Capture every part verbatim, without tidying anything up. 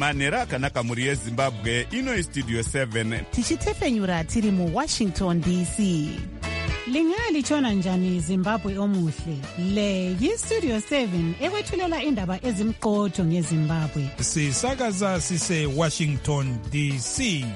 manhero akanaka mhuri yezimbabwe. Ino istudio seven tichitefenyura tiri muwashington D C. Lingalitshona njani Zimbabwe omuhle? Le yistudio seven ekwethulela indaba ezimqotho ngeZimbabwe. Sisakaza sise Washington D C.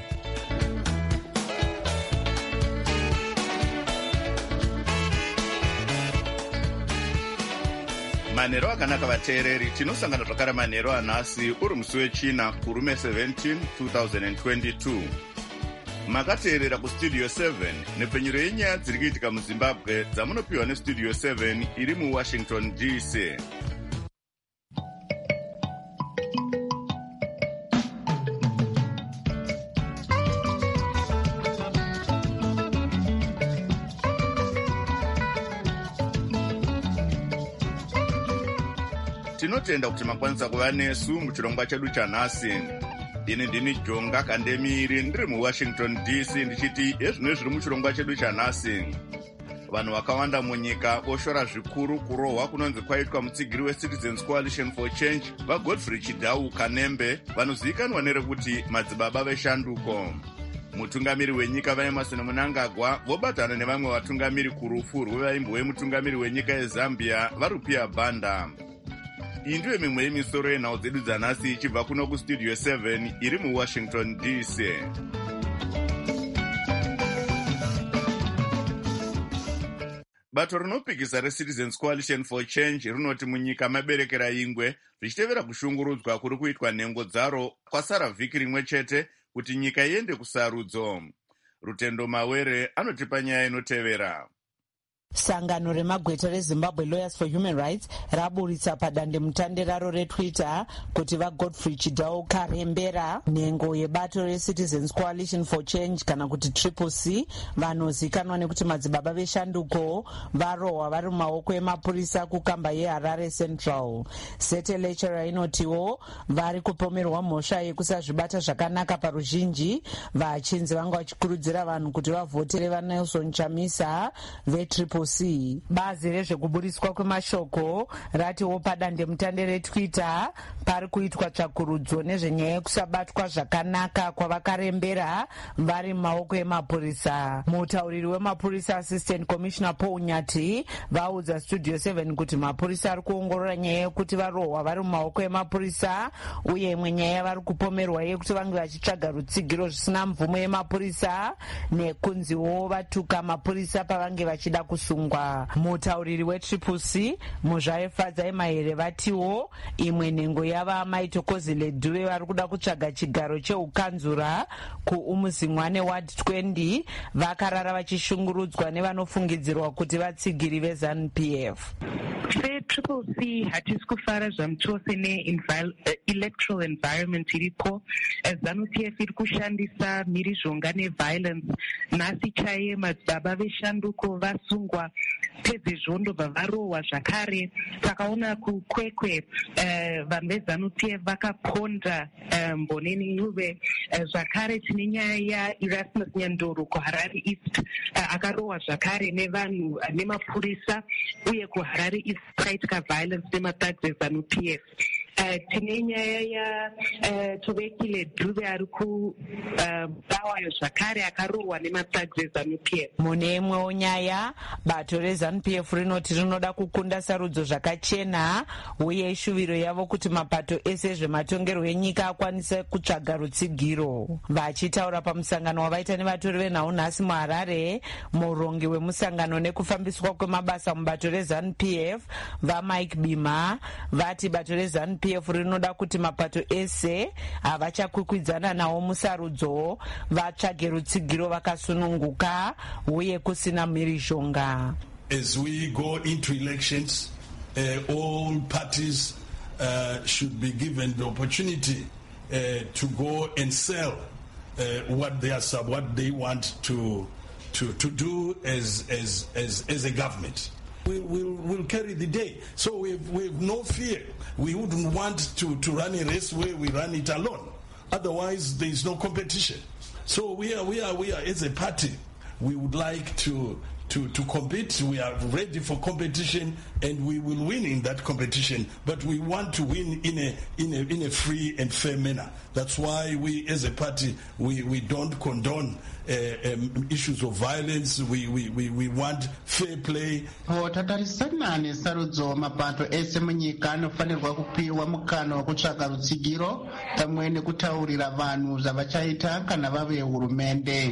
manhero akanaka vateereri, tinosangana zvakare manhero anhasi uri musi wechina kurume seventeen twenty twenty-two. Makateerera kustudio seven nepfenyuro yenyaya dziri kuitika muzimbabwe dzamunopiwa nestudio seven iri muwashington D C. Tinotenda kuti makwanisa kuva nesu muchirongwa chedu chanhasi. Ini ndini Jonga Kandemiri ndiri muWashington D C ndichiti ezvino zviri muchirongwa chedu chanhasi. Vanhu vakawanda munyika voshora zvikuru kurohwa kunonzi kwaitwa mutsigiri weCitizens Coalition for Change vaGodfrey Chidau Kanembe vanozivikanwa nerekuti madzibaba veshanduko. Mutungamiri wenyika vaEmmerson Mnangagwa vobatana nevamwe vatungamiri kurufu rwevaimbo wemutungamiri wenyika yeZambia vaRupia Banda. Iyi ndiyo mimwe yemisoro yenhau dzedu dzanhasi ichibva kuno kustudio seven iri muWashington D C. Bato rinopikisa reCitizens Coalition for Change rinoti munyika maberekera ingwe zvichitevera kushungurudzwa kuri kuitwa nhengo dzaro kwasara vhiki rimwe chete kuti nyika iende kusarudzo. Rutendo Mawere anotipa nyaya inotevera. Sangano remagweta reZimbabwe Lawyers for Human Rights raburitsa padande mutande raro retwitter kuti vaGodfrey Chidau Karembera, nhengo yebato reCitizens Coalition for Change kana kuti Triple C, vanozikanwa nekuti madzibaba veshanduko, varohwa vari mumaoko emapurisa kukamba yeHarare Central. Sete lecturer inotiwo vari kupomerwa mhosva yekusazvibata zvakanaka paruzhinji, vachinzi vanga vachikurudzira vanhu kuti vavhotere vaNelson Chamisa veTriple C. Bazi rezvekuburiswa kwemashoko ratiwo padande mutande retwitter pari kuitwa tsvakurudzo nezvenyaya yekusabatwa zvakanaka kwavakarembera vari mumaoko emapurisa. Mutauriri wemapurisa Assistant Commissioner Paul Nyati vaudza Studio seven kuti mapurisa ari kuongorora nyaya yekuti varohwa vari mumaoko emapurisa, uye imwe nyaya vari kupomerwa yekuti vange vachitsvaga rutsigiro zvisina mvumo yemapurisa nekunziwo vatuka mapurisa pavange vachida kusungwa. Mutauriri weTriple C Muzvaefadza Emahere vatiwo imwe nhengo yava Maitokozile Dube vari kuda kutsvaga chigaro cheukanzura kuUmuzimwane Ward twenty vakarara vachishungurudzwa nevanofungidzirwa kuti vatsigiri veZANU P F. Triple C hatisi kufara zvamutose ne-electoral environment iripo. ZANU P F iri kushandisa mhirizhonga neviolence. Nhasi chaiye madzibaba veshanduko vasungwa pedzezvondo vavarohwa zvakare. Takaona kukwekwe vanhu veZANU P F vakaponda Mboneni Nyuve. Zvakare tine nyaya yaErasmus Nyandoro kuHarare East akarohwa zvakare nevanhu nemapurisa, uye kuHarare East kwaitika violence nemathugs eZANU P F. Uh, tine nyaya ya uh, Tobekile Dube ari kubawayo zvakare akarohwa nemathugs eZANU P F. Mune imwewo nyaya, bato reZANU P F rinoti rinoda kukunda sarudzo zvakachena, uye ishuviro yavo kuti mapato ese zvematongerwo enyika akwanise kutsvaga rutsigiro. Vachitaura pamusangano wavaita nevatori venhau nhasi muHarare, murongi wemusangano nekufambiswa kwemabasa mubato reZANU P F vaMike Bima vati bato reZANU P F rinoda kuti mapato ese avachakwikwidzana nawo musarudzo vatsvage rutsigiro vakasununguka uye kusina mhirizhonga. As we go into elections, uh, all parties uh, should be given the opportunity uh, to go and sell uh, what they are what they want to to to do as as as as a government. We will will carry the day. So we we have no fear. We wouldn't want to, to run a race where we run it alone. Otherwise, there is no competition. So we are we are we are as a party. We would like to to, to compete. We are ready for competition, and we will win in that competition. But we want to win in a in a in a free and fair manner. That's why we, as a party, we, we don't condone uh, um, issues of violence. We we, we, we want fair play. Tatarisana nesarudzo mapato ese munyika anofanirwa kupiwa mukana wekutsvaga rutsigiro pamwe nekutaurira vanhu zvavachaita kana vave hurumende.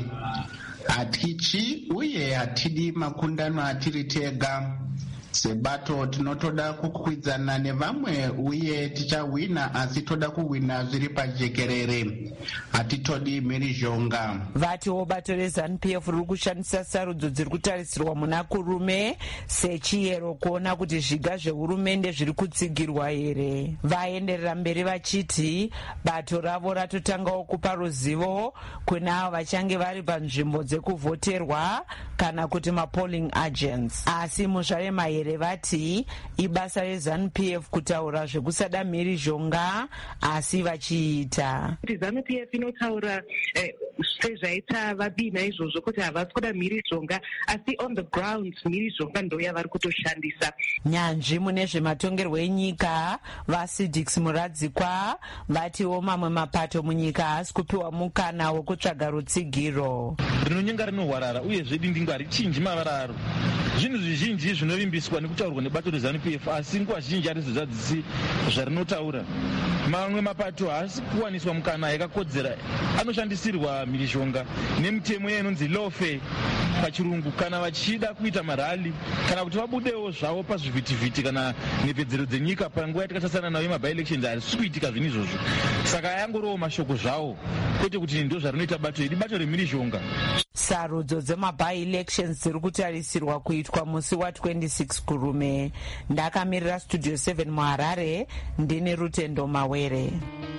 Hatichi uye hatidi makundano atiri tega. Sebato tinotoda kukwidzana nevamwe uye tichawina, asi toda kuwina zviri pajekerere. Hatitodi mhirizhonga. Vatiwo bato reZANU P F riri kushandisa sarudzo dziri kutarisirwa muna kurume sechiyero kuona kuti zviga zvehurumende zviri kutsigirwa here. Vaenderera mberi vachiti bato ravo ratotangawo kupa ruzivo kune avo vachange vari panzvimbo dzekuvhoterwa kana kuti mapolling agents. Asi muzvarema here vati ibasa reZANU P F kutaura zvekusada mhirizhonga, asi vachiita. ZANU P F inotaura sezvaita vabina izvozvo kuti havasi kuda mhirizhonga, asi on the ground mhirizhonga ndo yavari kutoshandisa. Nyanzvi mune zvematongerwo enyika vaSidix Muradzikwa vatiwo mamwe mapato munyika haasi kupiwa mukana wekutsvaga rutsigiro. Rinonyenga rinohwarara uye zvedindingwa harichinji mavara aro. Zvinhu zvizhinji zvinovimbiswa nekutaurwa nebato reZANU P F, asi nguva zhinji harizozadzisi zvarinotaura. Mamwe mapato haasi kuwaniswa mukana yakakodzera, anoshandisirwa mhirizhonga nemitemo inonzi lawfare pachirungu kana vachida kuita marali kana kuti vabudewo zvavo pazvivhitivhiti kana nepedzero dzenyika panguva yatakasasana nayo yemabi-elections. Harisi kuitika zvinhu izvozvo, saka yangorowo mashoko zvavo, kwete kuti ndo zvarinoita bato iri, bato remhirizhonga. Sarudzo dzemabi-elections dziri kutarisirwa kuitwa musi wa26 kurume. Ndakamirira studio seven muHarare, ndine Rutendo Mawere.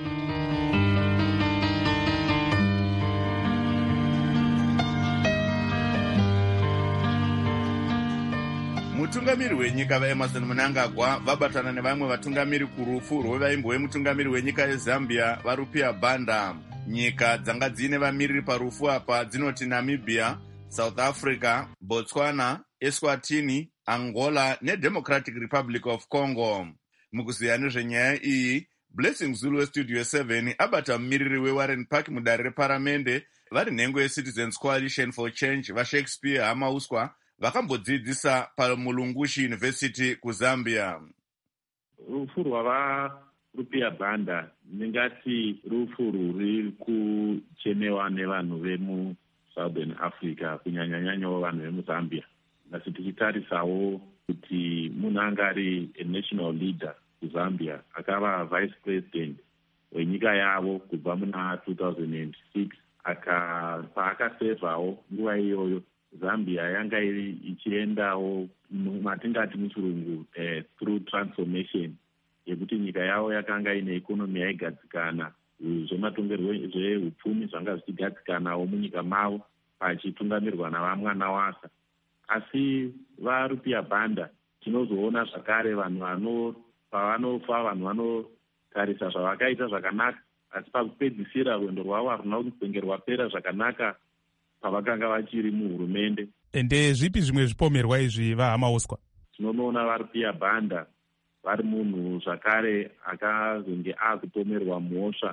mutungamiri wenyika vaEmerson Mnangagwa vabatana nevamwe vatungamiri kurufu rwevaimbo wemutungamiri wenyika yeZambia vaRupia Banda. Nyika dzanga dzine vamiriri parufu apa dzinoti Namibia, South Africa, Botswana, Eswatini, Angola neDemocratic Republic of Congo. Mukuziya nezvenyaya iyi, Blessing Zulu weStudio seven abata mumiriri weWarren Park mudare reparamende vari nhengo yeCitizens Coalition for Change vaShakespeare Hamauswa vakambodzidzisa paMulungushi University kuZambia. Rufu rwavaRupia Banda ndingati rufu rwuri kuchemewa nevanhu vemuSouthern Africa, kunyanyanyanya vanhu vemuZambia. Asi tichitarisawo kuti munhu anga ari national leader kuZambia, akava vice president wenyika yavo kubva muna two thousand six, aka paakasevhawo nguva iyoyo Zambia yanga iri ichiendawo matingati muchirungu eh, through transformation yekuti nyika yavo yakanga ine ikonomi yaigadzikana, zvematongerwo zveupfumi zvanga zvichigadzikanawo munyika mavo pachitungamirwa navamwana wasa. Asi vaRupia Banda tinozoona zvakare vanhu vano pavanofa vanhu vanotarisa zvavakaita zvakanaka, asi pakupedzisira rwendo rwavo haruna kunge rwapera zvakanaka pavakanga vachiri muhurumende. Ende zvipi zvimwe zvipomerwa izvi vaHamauswa? Tinoona vaRupia Banda vari munhu zvakare akazenge akupomerwa mhosva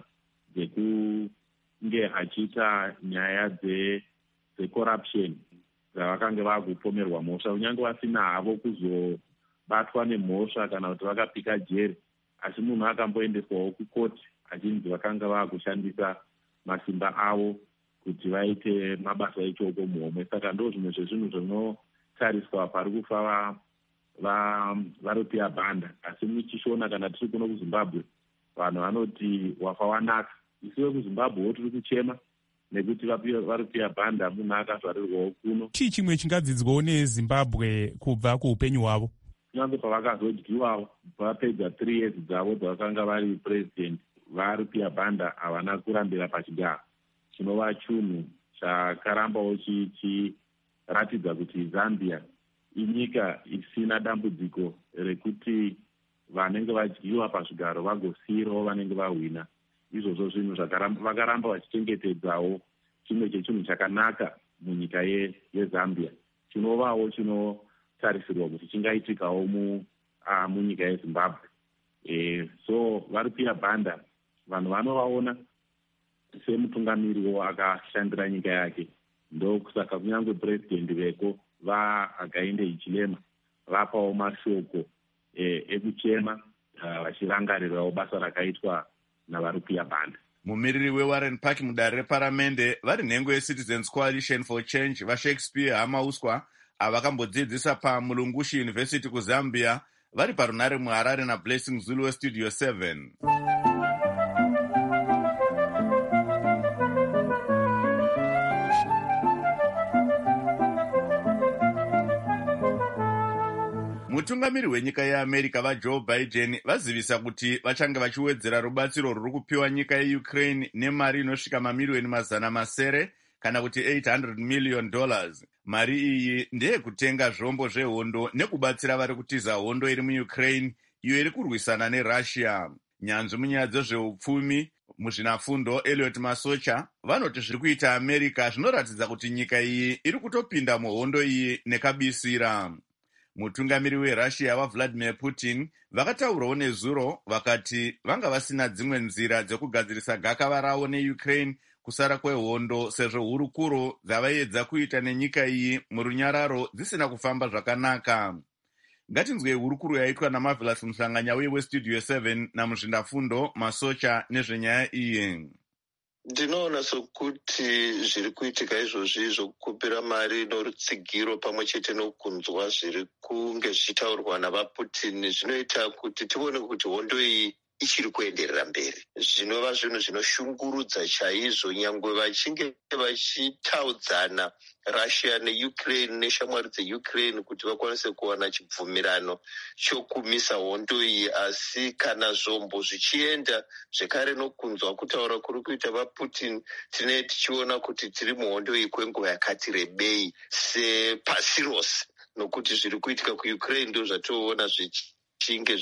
dzekunge achiita nyaya dzecorruption dzavakanga vakupomerwa mhosva, kunyange vasina havo kuzobatwa nemhosva kana kuti vakapika jeri, asi munhu akamboendeswawo kukoti achinzi vakanga vakushandisa masimba avo kuti vaite mabasa echoko muhomwe. Saka ndo zvimwe zvezvinhu zvinotariswa pari kufa vaRupia Banda. Asi muchishona kana tiri kuno kuZimbabwe vanhu vanoti wafa wanaka, isiwe kuZimbabwewo tiri kuchema nekuti vaRupia Banda munhu akazvarirwawo kuno. Chii chimwe chingadzidzwawo neZimbabwe kubva kuupenyu hwavo? Kunyange pavakazodyiwawo vapedza three years dzavo dzavakanga vari president, vaRupia Banda havana kurambira pachigaro, chinova chunhu chakarambawo chichiratidza kuti Zambia inyika isina dambudziko rekuti vanenge vadyiwa pazvigaro vagosiyirawo vanenge vahwina. Izvozvo zvinhu vakaramba vachichengetedzawo chimwe chechinhu chakanaka munyika yeZambia, chinovawo chinotarisirwa kuti chingaitikawo mu uh, munyika yezimbabwe. E, so varupiya bhanda vanhu vanovaona semutungamiriwo akashandira nyika yake. Ndokusaka kunyange purezidendi veko vaHakainde Hichilema vapawo mashoko e, ekuchema vachirangarirawo uh, basa rakaitwa navarupiya bhanda. Mumiriri weWarren Park mudare reparamende vari nhengo yeCitizens Coalition for Change vaShakespeare Hamauswa avakambodzidzisa paMulungushi University kuZambia vari parunare muHarare naBlessing Zulu weStudio seven. Mutungamiri wenyika yeAmerica vaJoe Biden vazivisa kuti vachange vachiwedzera rubatsiro rwuri kupiwa nyika yeUkraine nemari inosvika mamiliyoni mazana masere kana kuti eight hundred million dollars. Mari iyi ndeyekutenga zvombo zvehondo nekubatsira vari kutiza hondo iri muUkraine iyo iri kurwisana neRussia. Nyanzvi munyaya dzezveupfumi muzvinafundo Elliot Masocha vanoti zviri kuita America zvinoratidza kuti nyika iyi iri kutopinda muhondo iyi nekabisira. Mutungamiri weRussia vaVladimir Putin vakataurawo nezuro vakati vanga vasina dzimwe nzira dzekugadzirisa gakava ravo neUkraine kusara kwehondo sezvo hurukuro dzavaedza kuita nenyika iyi murunyararo dzisina kufamba zvakanaka. Ngatinzwei hurukuro yaitwa naMarvelous Musanganya weStudio seven namuzvindafundo Masocha nezvenyaya iyi. Ndinoona sokuti zviri kuitika izvozvi zvokupira mari norutsigiro pamwe chete nokunzwa zviri kunge zvichitaurwa navaPutin zvinoita kuti tione kuti hondo iyi ichiri kuenderera mberi. Zvinova zvinhu zvinoshungurudza chaizvo nyangwe vachinge vachitaudzana Russia neUkraine neshamwari dzeUkraine kuti vakwanise kuwana chibvumirano chokumisa hondo iyi, asi kana zvombo zvichienda zvekare nokunzwa kutaura kuri kuita vaPutin tine tichiona kuti tiri muhondo iyi kwenguva yakati rebei sepasi rose, nokuti zviri kuitika kuUkraine ndo zvatoona zvichinge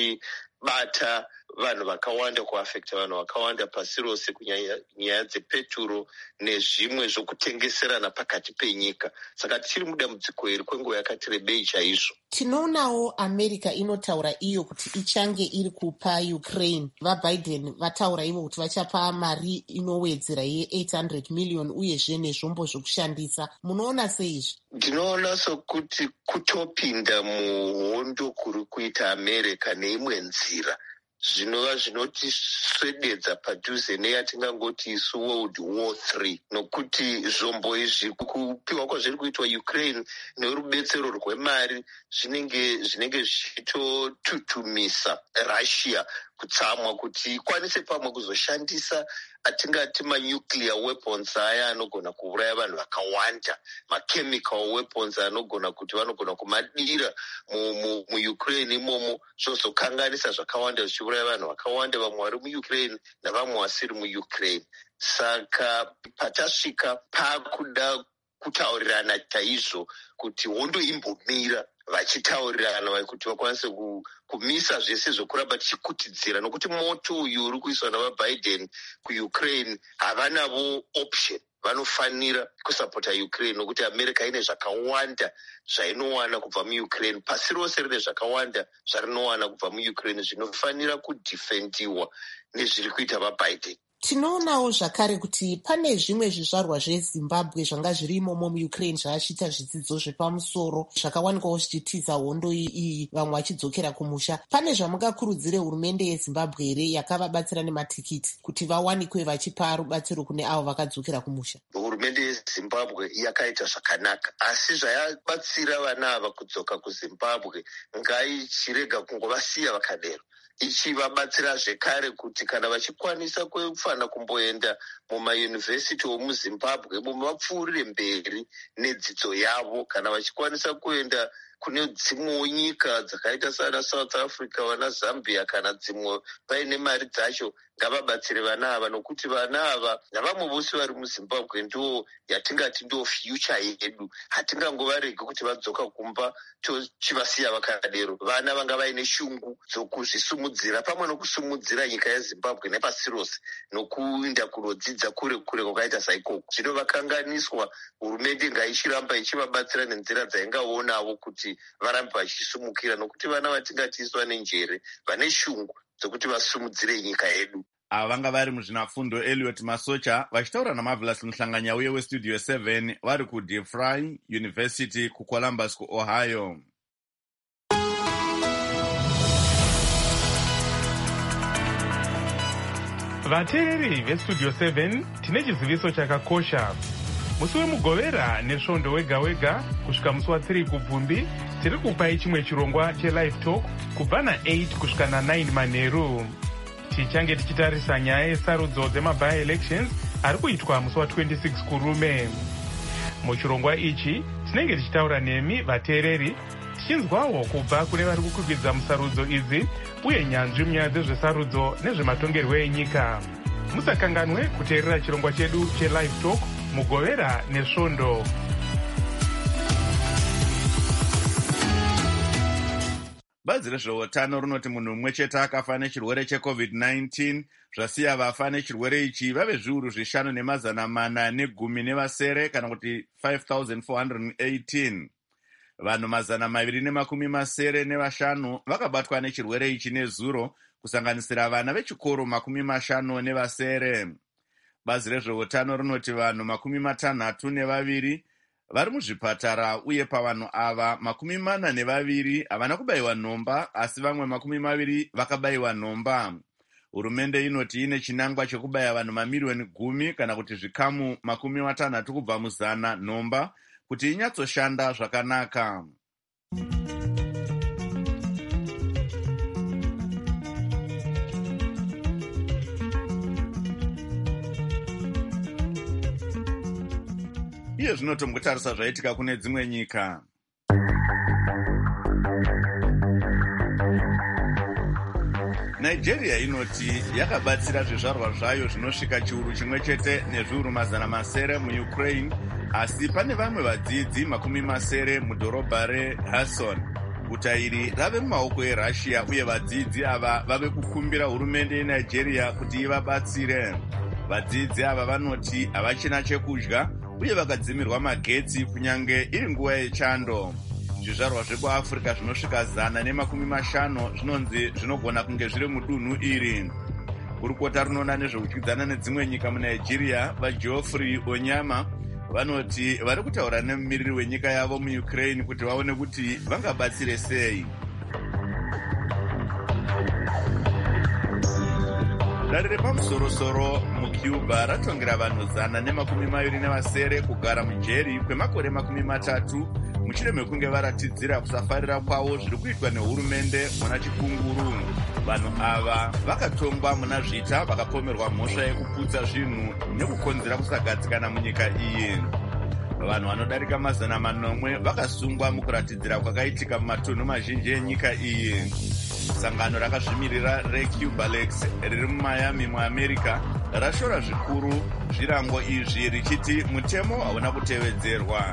zvichibata vanhu vakawanda, kuafekta vanhu vakawanda pasi rose kunyaya dzepeturo nezvimwe zvokutengeserana pakati penyika. Saka tiri mudambudziko iri kwenguva yakati rebei chaizvo. Tinoonawo America inotaura iyo kuti ichange iri kupa Ukraine. VaBiden vataura ivo kuti vachapa mari inowedzera ye eight hundred million uyezve nezvombo zvokushandisa. Munoona seizvi? Ndinoona sokuti kutopinda muhondo kuri kuita America neimwe nzira zvinova zvinotiswededza padhuze neyatingangoti isu World War three, nokuti zvombo izvi kupiwa kwazviri kuitwa Ukraine nerubetsero rwemari zvinenge zvinenge zvichitotutumisa Russia kutsamwa kuti ikwanise pamwe kuzoshandisa atingati manuclear weapons aya anogona kuuraya vanhu vakawanda, machemical weapons anogona kuti vanogona kumadira muUkraine imomo zvozokanganisa zvakawanda zvichiuraya vanhu vakawanda, vamwe vari muUkraine navamwe vasiri muUkraine. Saka patasvika pakuda kutaurirana chaizvo kuti hondo imbomira, vachitaurirana kuti vakwanise kumisa zvese zvokuramba tichikutidzira, nokuti moto uyu uri kuiswa navaBiden kuUkraine havanavo option, vanofanira kusapota Ukraine nokuti America ine zvakawanda zvainowana kubva muUkraine, pasi rose rine zvakawanda zvarinowana kubva muUkraine zvinofanira kudhifendiwa nezviri kuita vaBiden. Tinoonawo zvakare kuti pane zvimwe zvizvarwa zveZimbabwe zvanga zviri imomo muUkraine zvaachiita zvidzidzo zvepamusoro zvakawanikwawo zvichitiza hondo iyi, vamwe vachidzokera kumusha. Pane zvamungakurudzire hurumende yeZimbabwe here yakavabatsira nematikiti kuti vawanikwe vachipa rubatsiro kune avo vakadzokera kumusha? Hurumende yeZimbabwe yakaita zvakanaka, asi zvayabatsira vana ava kudzoka kuZimbabwe ngaichirega kungovasiya vakadero, ichivabatsira zvekare kuti kana vachikwanisa kufana kumboenda mumayunivhesiti omuZimbabwe vapfuurire mberi nedzidzo yavo, kana vachikwanisa kuenda kune dzimwewo nyika dzakaita sana South Africa, vana Zambia kana dzimwe paine mari dzacho, ngavabatsire vana ava, nokuti vana ava navamwe vose vari muZimbabwe ndo yatingati ndo future yedu. Hatingangovaregi kuti vadzoka kumba tochivasiya vakadero. Vana vanga vaine shungu dzokuzvisumudzira pamwe nokusumudzira nyika yeZimbabwe nepasi rose, nokuinda kunodzidza kure kure kwakaita saikoko. Zvino vakanganiswa, hurumende ngaichiramba ichivabatsira nenzira dzaingaonawo kuti varambe vachisumukira, nokuti vana vatingati iswa nenjere vane shungu dzokuti vasumudzire nyika yedu. Ava vanga vari muzvinafundo Elliot Masocha vachitaura naMarvelous Muhlanganya uye weStudio seven vari kuDeFry University kuColumbus kuOhio. Vateereri veStudio seven tine chiziviso chakakosha. Musi wemugovera nesvondo wega wega kusvika musi wa3 kubvumbi tiri kupai chimwe chirongwa chelive talk kubva na8 kusvika na9 manheru. Tichange tichitarisa nyaya yesarudzo dzemaby elections ari kuitwa musi wa26 kurume. Muchirongwa ichi tinenge tichitaura nemi vateereri tichinzwawo kubva kune vari kukwikwidzwa musarudzo idzi uye nyanzvi munyaya dzezvesarudzo nezvematongerwo enyika. Musakanganwe kuteerera chirongwa chedu chelive talk mugovera nesvondo. Bazi rezveutano rinoti munhu mumwe chete akafa nechirwere checovid nineteen, zvasiya vafa nechirwere ichi vave zviuru zvishanu nemazana mana negumi nevasere kana kuti five thousand four hundred eighteen. Vanhu mazana maviri nemakumi masere nevashanu vakabatwa nechirwere ichi nezuro, kusanganisira vana vechikoro makumi mashanu nevasere. Bazi rezveutano rinoti vanhu makumi matanhatu nevaviri vari muzvipatara uye pavanhu ava makumi mana nevaviri havana kubayiwa nhomba, asi vamwe makumi maviri vakabayiwa nhomba. Hurumende inoti ine chinangwa chekubaya vanhu mamiriyoni gumi kana kuti zvikamu makumi matanhatu kubva muzana nhomba kuti inyatsoshanda zvakanaka. Iye zvino tombotarisa zvaitika kune dzimwe nyika. Nigeria inoti yakabatsira zvizvarwa zvayo zvinosvika chiuru chimwe chete nezviuru mazana masere muUkraine, asi pane vamwe vadzidzi makumi masere mudhorobha reHerson. Guta iri rave mumaoko eRussia uye vadzidzi ava vave kukumbira hurumende yeNigeria kuti ivabatsire. Vadzidzi ava vanoti havachina chekudya uye vakadzimirwa magetsi kunyange iri nguva yechando. Zvizvarwa zvekuAfrica zvinosvika zana nemakumi mashanu zvinonzi zvinogona kunge zviri mudunhu iri. Kurukota runoona nezvekudyidzana nedzimwe nyika muNigeria vaGeoffrey Onyama vanoti vari kutaura nemumiriri wenyika yavo muUkraine kuti vaone kuti vangabatsire sei. Dare repamusoro-soro muCuba ratongera vanhu zana nemakumi maviri nevasere kugara mujeri kwemakore makumi matatu mushure mekunge varatidzira kusafarira kwavo zviri kuitwa nehurumende muna chikunguru. Vanhu ava vakatongwa muna zvita vakapomerwa mhosva yekuputsa zvinhu nekukonzera kusagadzikana munyika iyi. Vanhu vanodarika mazana manomwe vakasungwa mukuratidzira kwakaitika mumatunhu mazhinji enyika iyi. Sangano rakazvimirira reCubalex riri muMiami muAmerica rashora zvikuru zvirango izvi richiti mutemo hauna kutevedzerwa.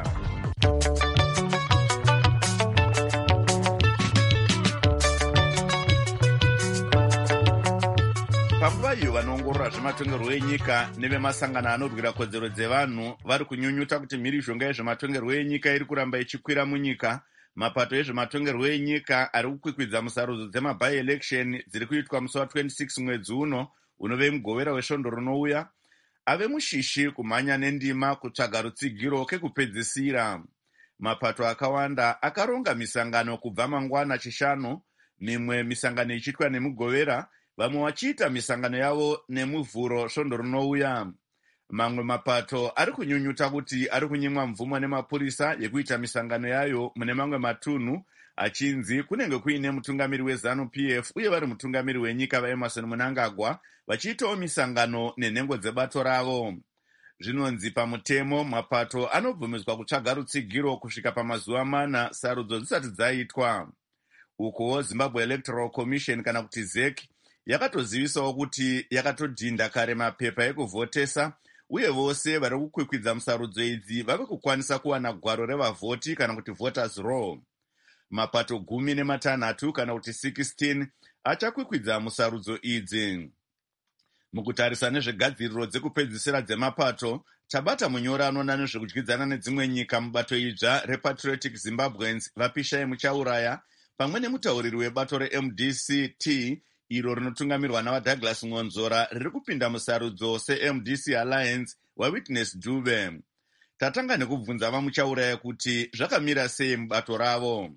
Panguva iyo vanoongorora zvematongerwo enyika nevemasangano anorwira kodzero dzevanhu vari kunyunyuta kuti mhirizhonga yezvematongerwo enyika iri kuramba ichikwira munyika, mapato ezvematongerwo enyika ari kukwikwidza musarudzo dzemaby election dziri kuitwa musi wa26 mwedzi uno unove mugovera wesvondo runouya, ave mushishi kumhanya nendima kutsvaga rutsigiro kekupedzisira. Mapato akawanda akaronga misangano kubva mangwana chishanu, mimwe misangano ichiitwa nemugovera, vamwe vachiita misangano yavo nemuvhuro svondo runouya. Mamwe mapato ari kunyunyuta kuti ari kunyimwa mvumo nemapurisa yekuita misangano yayo mune mamwe matunhu, achinzi kunenge kuine mutungamiri weZanu P F uye vari mutungamiri wenyika vaEmerson Mnangagwa vachiitawo misangano nenhengo dzebato ravo. Zvinonzi pamutemo mapato anobvumidzwa kutsvaga rutsigiro kusvika pamazuva mana sarudzo dzisati dzaitwa. Uko Zimbabwe Electoral Commission kana kuti Z E C yakatozivisawo kuti yakatodhinda kare mapepa ekuvhotesa uye vose vari kukwikwidza musarudzo idzi vave kukwanisa kuwana gwaro revavhoti kana kuti voters roll. Mapato gumi nematanhatu kana kuti sixteen achakwikwidza musarudzo idzi. Mukutarisa nezvegadziriro dzekupedzisira dzemapato, tabata munyori anoona nezvekudyidzana nedzimwe nyika mubato idzva repatriotic Zimbabweans vapishai muchauraya, pamwe nemutauriri webato re-M D C T iro rinotungamirwa navaDouglas Ngonzora riri kupinda musarudzo se-M D C Alliance waWitness Dube. Tatanga nekubvunza vamuchauraya kuti zvakamira sei mubato ravo.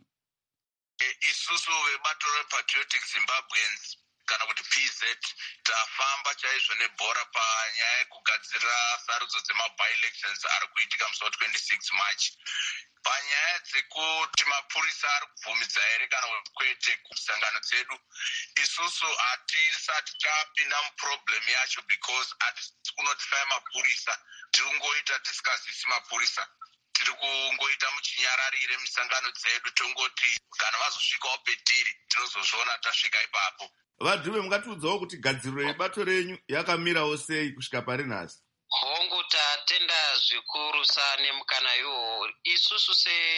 Isusu vebato repatriotic Zimbabweans kana kuti P Z tafamba chaizvo nebhora panyaya yekugadzira sarudzo dzema-by-elections ari kuitika musi wa-twenty-six March. Panyaya dzekuti mapurisa ari kubvumidza here kana kwete kusangano dzedu, isusu hatisati tapinda muproblem yacho because hatisi kunotifaya mapurisa, tiri kungoita tisikazivisi mapurisa. Tiri kungoita muchinyararire misangano dzedu tongoti kana vazosvikawo petiri tinozozviona tasvika ipapo. Vadhube, mungatiudzawo kuti gadziriro yebato renyu yakamirawo sei kusvika pari nhasi? Hongu tatenda zvikuru sane mukana iwowo. Isusu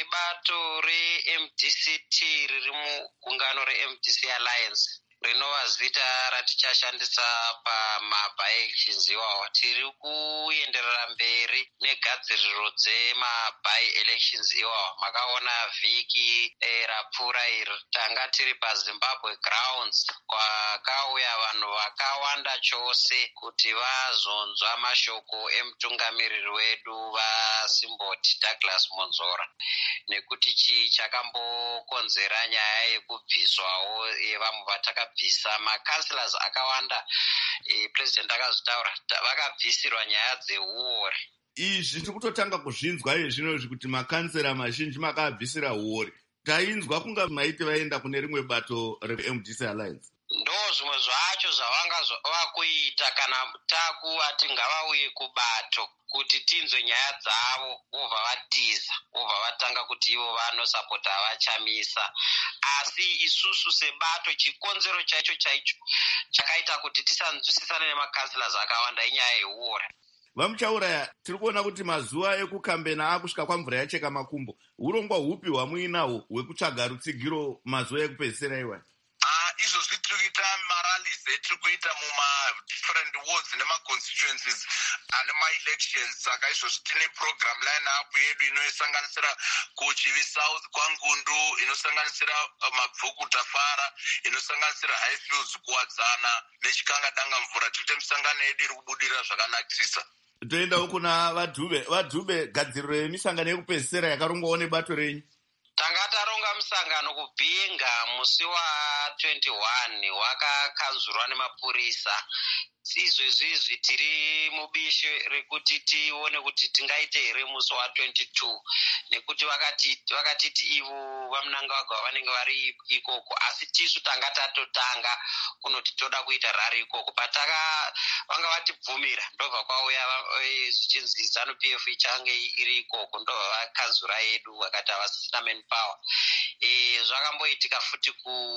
sebato re-M D C T riri mugungano re-M D C Alliance rinova zita ratichashandisa pama-by-elections iwawo, tiri kuenderera mberi negadziriro dzema-by-elections iwawo. Makaona vhiki e, rapfuura iri tanga tiri paZimbabwe grounds kwakauya vanhu vakawanda chose kuti vazonzwa mashoko emutungamiriri wedu vaSimboti Douglas Ngonzora, nekuti chii chakambokonzera nyaya yekubviswawo yevamwe vataka bvisa makanselas akawanda. E, president akazvitaura vakabvisirwa nyaya dzeuori. Izvi tiri kutotanga kuzvinzwa izvinozvi kuti makansera mazhinji makabvisira uori. Tainzwa kunga maiti vaenda kune rimwe bato re-M D C Alliance. Ndo zvimwe zvacho zvavanga vakuita kana takuvati ngavauye kubato kuti tinzwe nyaya dzavo, vobva vatiza, vobva vatanga kuti ivo vanosapota vachamisa. Asi isusu sebato chikonzero chaicho chaicho chakaita kuti tisanzwisisane nemakanselas akawanda inyaya yeuora. Vamuchauraya, tiri kuona kuti mazuva ekukambena akusvika kwamvura yacheka makumbo. Urongwa hupi hwamuinawo hwekutsvaga rutsigiro mazuva ekupedzisira iwaya? Izvozvi tiri kuita marallies etiri kuita muma-different wards nema-constituencies ane ma-elections. Saka izvozvi tine program line up yedu inosanganisira kuChivi South kwaNgundu, inosanganisira Mabvuku Tafara, inosanganisira Highfields kuwadzana neChikanga Danga Mvura. Tiri kuita misangano yedu iri kubudirira zvakanakisisa. Toendawo kuna Vadhube. Vadhube, gadziriro yemisangano yekupedzisira yakarongwawo nebato renyu? Tanga taronga musangano kuBhinga musi wa-twenty-one wakakanzurwa nemapurisa. Izvezvizvi tiri mubishe rekuti tione kuti tingaite here musi wa-twenty-two, nekuti vakatiti vakati ivo vamunangagwa vanenge vari ikoko, asi tisu tanga tatotanga kunoti toda kuita rari ikoko. Pataka vanga vatibvumira ndobva kwauya zvichinzi ZANU-P F ichange iri ikoko, ndobva vakanzura yedu vakati havasisina manpower. E, zvakamboitika futi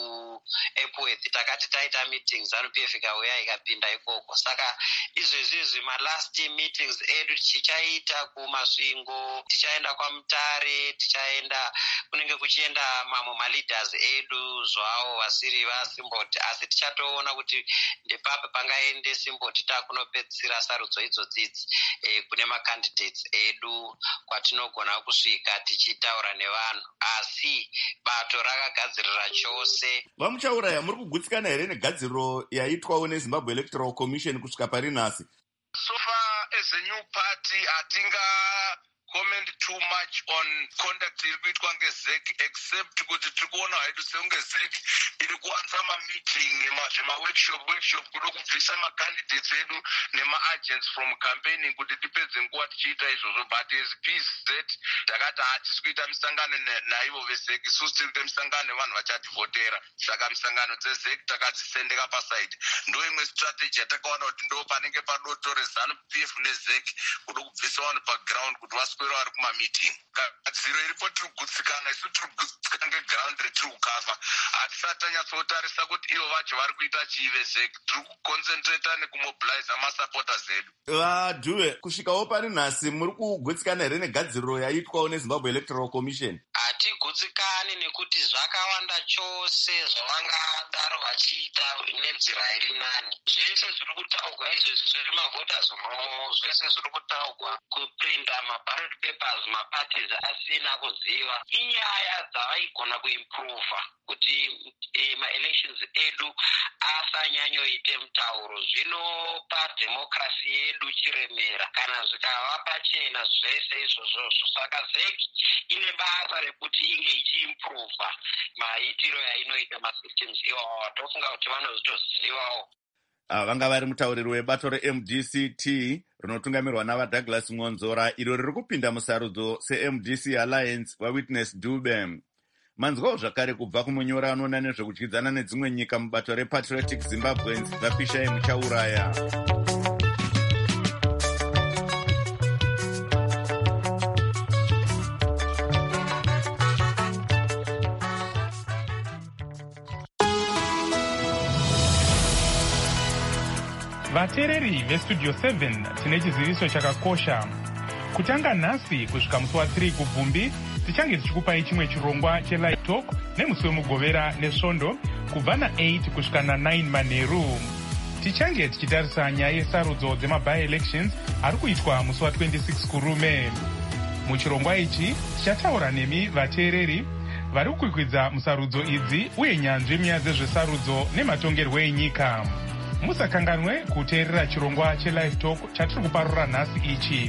kuEpworth takati taita meeting ZANU-P F ikauya ikapinda ikoko. Saka izvezvizvi malast meetings edu tichaita kumasvingo, tichaenda kwaMutare, tichaenda kunenge kuchienda mamwe maleaders edu zvavo vasiri vaSimboti, asi tichatoona kuti ndepape pangaende Simboti takunopedzisira sarudzo idzodzidzi e, kune macandidates edu kwatinogona kusvika tichitaura nevanhu, asi bato rakagadzirira chose. Vamuchauraya, muri kugutsikana here negadziriro yaitwawo neZimbabwe Electoral Commission kusvika pari nhasi? So far as a new party, hatinga comment too much on conduct iri kuitwa ngeZ E C, except kuti tiri kuona hedu sekunge Z E C iri kuwanza ma-meeting zvema-workshop workshop kuda kubvisa ma-candidates edu nema-agents from campaigning kuti tipedze nguva tichiita izvozvo. But as P Z takati hatisi kuita misangano naivo veZ E C, isusu tiri kuita misangano nevanhu vachativhotera. Saka misangano dzeZ E C takadzisendeka pasaidi. Ndo imwe strategy yatakaona kuti ndo panenge padoto reZANU-P F neZ E C kuda kubvisa vanhu paground kuti vaswera vari kuma pamiting. Gadziro iripo tiri kugutsikana, isu tiri kugutsikana ngeground retiri kukava. Hatisati tanyatsotarisa kuti ivo vacho vari kuita chive zeki. Tiri kuconcentrata nekumobiliza masupporters edu. Vadhuve, kusvikawo pari nhasi muri kugutsikana here negadziriro yaitwawo neZimbabwe Electoral Commission? Hatigutsikani nekuti zvakawanda chose zvavangadaro vachiita nenzira iri nani. Zvese zviri kutaurwa izvezvi zviri mavoters roll, zvese zviri kutaurwa kuprinta maballot papers maparties asina kuziva inyaya dzavaigona kuimprova kuti e, ma-elections edu asanyanyoite mutauro. Zvinopa democracy yedu chiremera kana zvikava pachena zvese izvozvozvo. Saka zeki ine basa rekuti inge ichiimprova maitiro yainoita masystems iwawo. Tofunga kuti vanozvitozivawo. Vanga vari mutauriri webato re-M D C T rinotungamirwa navaDouglas Ngonzora iro riri kupinda musarudzo se-M D C Alliance vaWitness Dube. Manzwawo zvakare kubva kumunyora anoona nezvekudyidzana nedzimwe nyika mubato rePatriotic Zimbabweans vaPishai Muchauraya. Vateereri vestudio seven tine chiziviso chakakosha. Kutanga nhasi kusvika musi wa3 kubvumbi tichange tichikupai chimwe chirongwa chelive talk nemusi wemugovera nesvondo kubva na8 kusvika na9 manheru. Tichange tichitarisa nyaya yesarudzo dzemabi-elections ari kuitwa musi wa26 kurume. Muchirongwa ichi tichataura nemi vateereri vari kukwikwidza musarudzo idzi uye nyanzvi munyaya dzezvesarudzo nematongerwo enyika. Musakanganwe kuteerera chirongwa chelive talk chatiri kuparura nhasi ichi.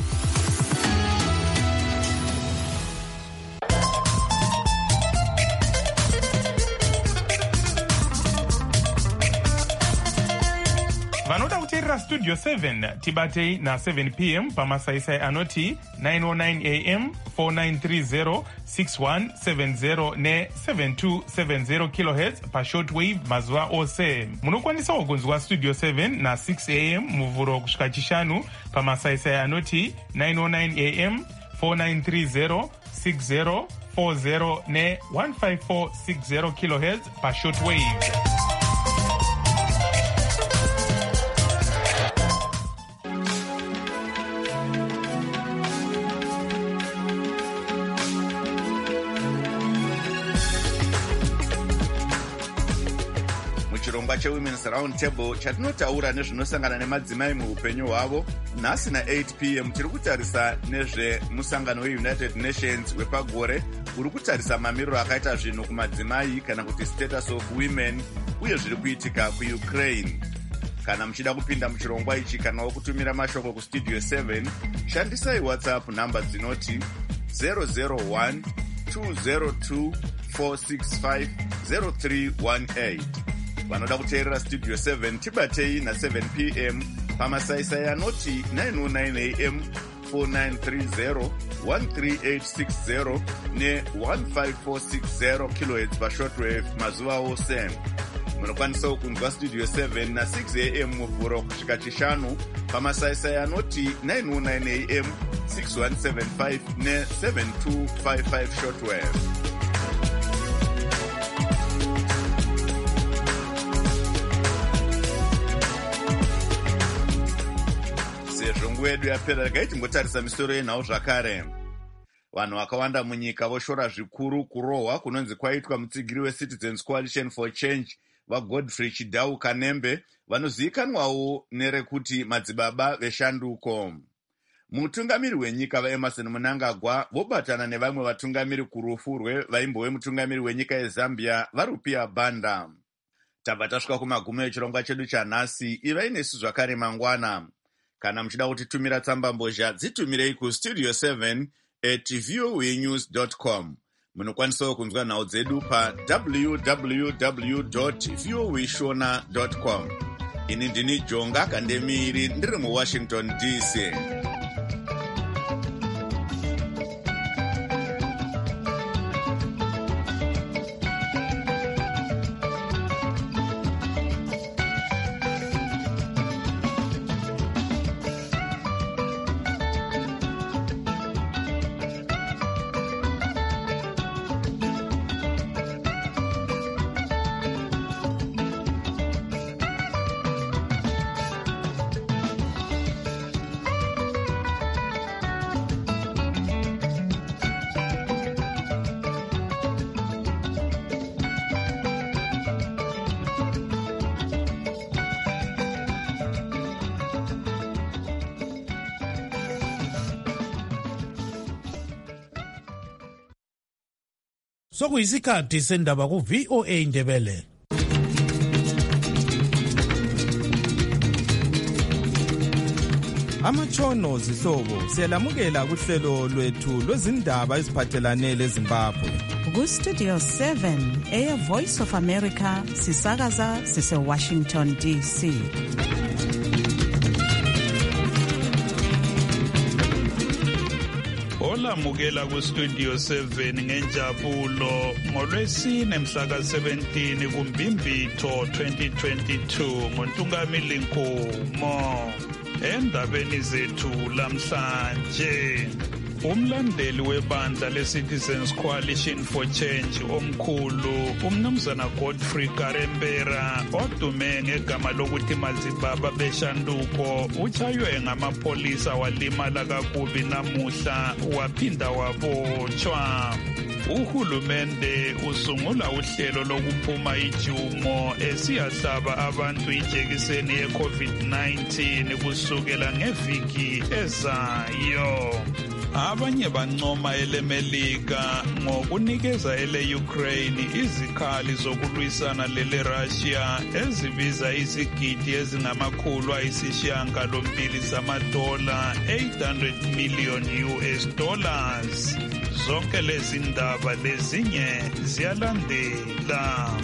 Vanoda kuteerera studio seven tibatei na7 p m pamasaisai anoti nine oh nine a m four nine three zero six one seven zero ne seven two seven zero kilohertz pashortwave mazuva ose. Munokwanisawo kunzwa studio seven na six a m muvhuro kusvika chishanu pamasaisai anoti nine oh nine a m four nine three zero six zero four zero ne one five four six zero kilohertz pashortwave. Chirongwa cheWomen's Round Table chatinotaura nezvinosangana nemadzimai muupenyu hwavo. Nhasi na8 p m tiri kutarisa nezvemusangano weUnited Nations wepagore uri kutarisa mamiriro akaita zvinhu kumadzimai kana kuti status of women uye zviri kuitika kuUkraine. Kana muchida kupinda muchirongwa ichi kana wokutumira mashoko kustudio seven, shandisai WhatsApp namba dzinoti zero zero one two zero two four six five zero three one eight. Vanoda kuteerera studio seven tibatei na7 p m pamasaisai anoti nine oh nine a m four nine three zero one three eight six zero ne one five four six zero kilohertz pashortwave mazuva ose. Munokwanisawo kunzwa studio seven na six a m muvhuro kusvika chishanu pamasaisai anoti nine oh nine a m six one seven five ne seven two five five shortwave. Sezvo nguva yedu yapera, regai timbotarisa misoro yenhau zvakare. Vanhu vakawanda munyika voshora zvikuru kurohwa kunonzi kwaitwa mutsigiri weCitizens Coalition for Change vaGodfrey Chidau Kanembe vanozivikanwawo nerekuti madzibaba veshanduko. Mutungamiri wenyika vaEmerson Mnangagwa vobatana nevamwe vatungamiri kurufu rwevaimbove mutungamiri wenyika yeZambia vaRupia Banda. Tabva tasvika kumagumo echirongwa chedu chanhasi. Ivai nesu zvakare mangwana. Kana muchida kutitumira tsamba mbozha dzitumirei kustudio seven at voanews dot com. Munokwanisawo kunzwa nhau dzedu pa w w w dot voashona dot com. Ini ndini Jonga Kandemiri ndiri muWashington D C. Sokuyisikhathi sendaba ku V O A Indebele. Amatshono zihlobo siyalamukela kuhlelo lwethu lwezindaba eziphathelane leZimbabwe. Ku Studio seven eya Voice of America sisakaza sise Washington D C. Olamukela ku Studio seven ngenjabulo ngolwesine mhla ka seventeen kuMbimbitho twenty twenty-two ngoNtungamili Nkomo. Endabeni zethu lamhlanje, umlandeli webandla le-Citizens Coalition for Change omkhulu umnumzana Godfrey Karembera odume ngegama lokuthi Mazibaba Beshanduko utshaywe ngamapolisa walimala kakubi namuhla waphinda wabotshwa. Uhulumende usungula uhlelo lokuphuma ijumo esiyahlaba abantu ijekiseni ye-COVID nineteen kusukela ngeviki ezayo. Abanye bancoma elemelika ngokunikeza ele-Ukraine izikhali zokulwisana lele-Russia ezibiza izigidi ezingamakhulu ayisishiyagalombili zamadola eight hundred million U S dollars. Zonke lezi ndaba lezinye ziyalandela.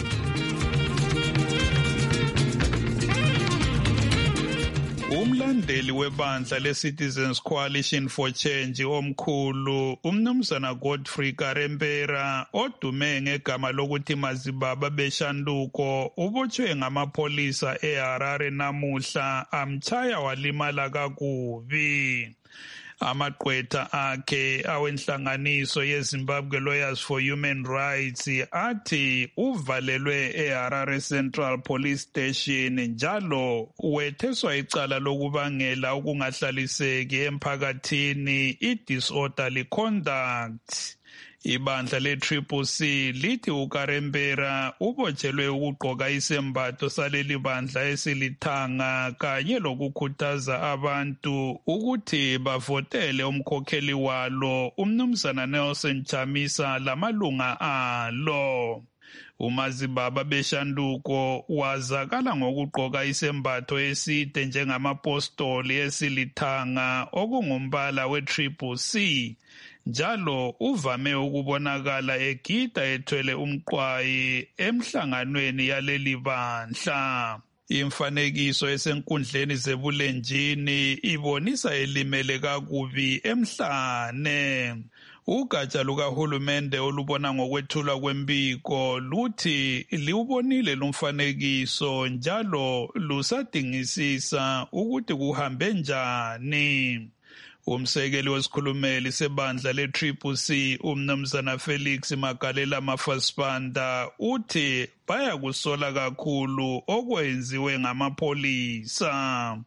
Umlandeli webandla le-Citizens Coalition for Change omkhulu umnumzana Godfrey Karembera odume ngegama lokuthi Mazibaba Beshanduko ubotshwe ngamapolisa eHarare namuhla amtshaya walimala kakubi. Amaqwetha akhe awenhlanganiso yeZimbabwe Lawyers for Human Rights athi uvalelwe eHarare Central Police Station njalo wetheswa icala lokubangela ukungahlaliseki emphakathini i-disorderly conduct. Ibandla le-Triple C lithi uKarembera ubotshelwe ukugqoka isembatho saleli bandla esilithanga kanye lokukhuthaza abantu ukuthi bavotele umkhokheli walo umnumzana Nelson Chamisa lamalunga alo. uMazibaba Beshanduko wazakala ngokugqoka isembatho eside njengamapostoli esilithanga okungumbala we-Triple C. Njalo uvame ukubonakala egida ethwele umqwayi emhlanganweni yaleli bandla. Imfanekiso esenkundleni zebulenjini ibonisa elimele kakubi emhlane. Ugatsha lukahulumende olubona ngokwethulwa kwembiko luthi liwubonile lumfanekiso njalo lusadingisisa ukuthi kuhambe njani. Umsekeli wesikhulumeli sebandla le-Triple C umnumzana Felix Magalela Mafasipanda uthi bayakusola kakhulu okwenziwe ngamapolisa.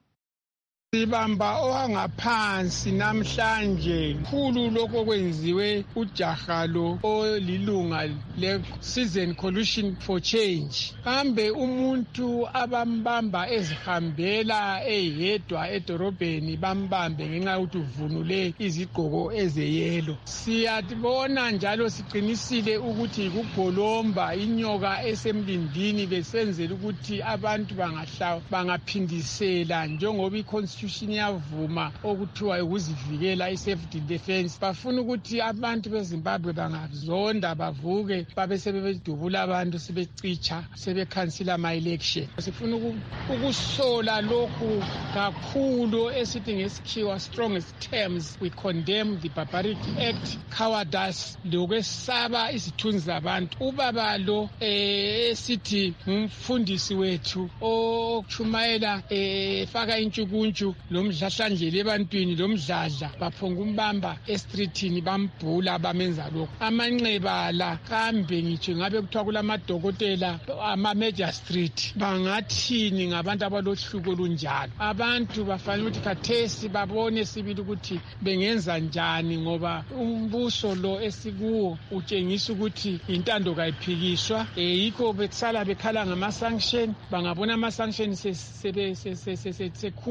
Sibamba owangaphansi namhlanje khulu lokho kwenziwe ujaha lo olilunga le-Citizen Coalition for Change. Kambe umuntu abambamba ezihambela eyedwa edorobheni bambambe ngenxa yokuthi uvunule izigqoko ezeyelo. Siyabona njalo siqinisile ukuthi ukugolomba inyoka esemlindini besenzela ukuthi abantu bangahla bangaphindisela njengoba iconstitution yavuma okuthiwa ukuzivikela i-self defense. Bafuna ukuthi abantu beZimbabwe bangazonda bavuke babe sebedubula abantu sebecicha sebekhansila ama-election. Sifuna ukusola lokhu kakhulu esithi ngesikhiwa strongest terms. We condemn the barbaric act, cowardice lokwesaba izithunzi zabantu. Ubaba lo esithi ngumfundisi wethu ochumayela efaka intshukuntshu lomdlahlandlela ebantwini lomdladla baphonga umbamba estrithini bambhula bamenza lokho. Amanxeba la kambe ngitsho ngabe kuthiwa kulamadokotela ama-magistrate bangathini ngabantu abalohluko lunjalo. Abantu bafanele ukuthi khathesi babone sibili ukuthi bengenza njani ngoba umbuso lo esikuwo utshengisa ukuthi intando kayiphikiswa. Yikho besala bekhala ngama-sanction, bangabona ama-sanction sekhutshwa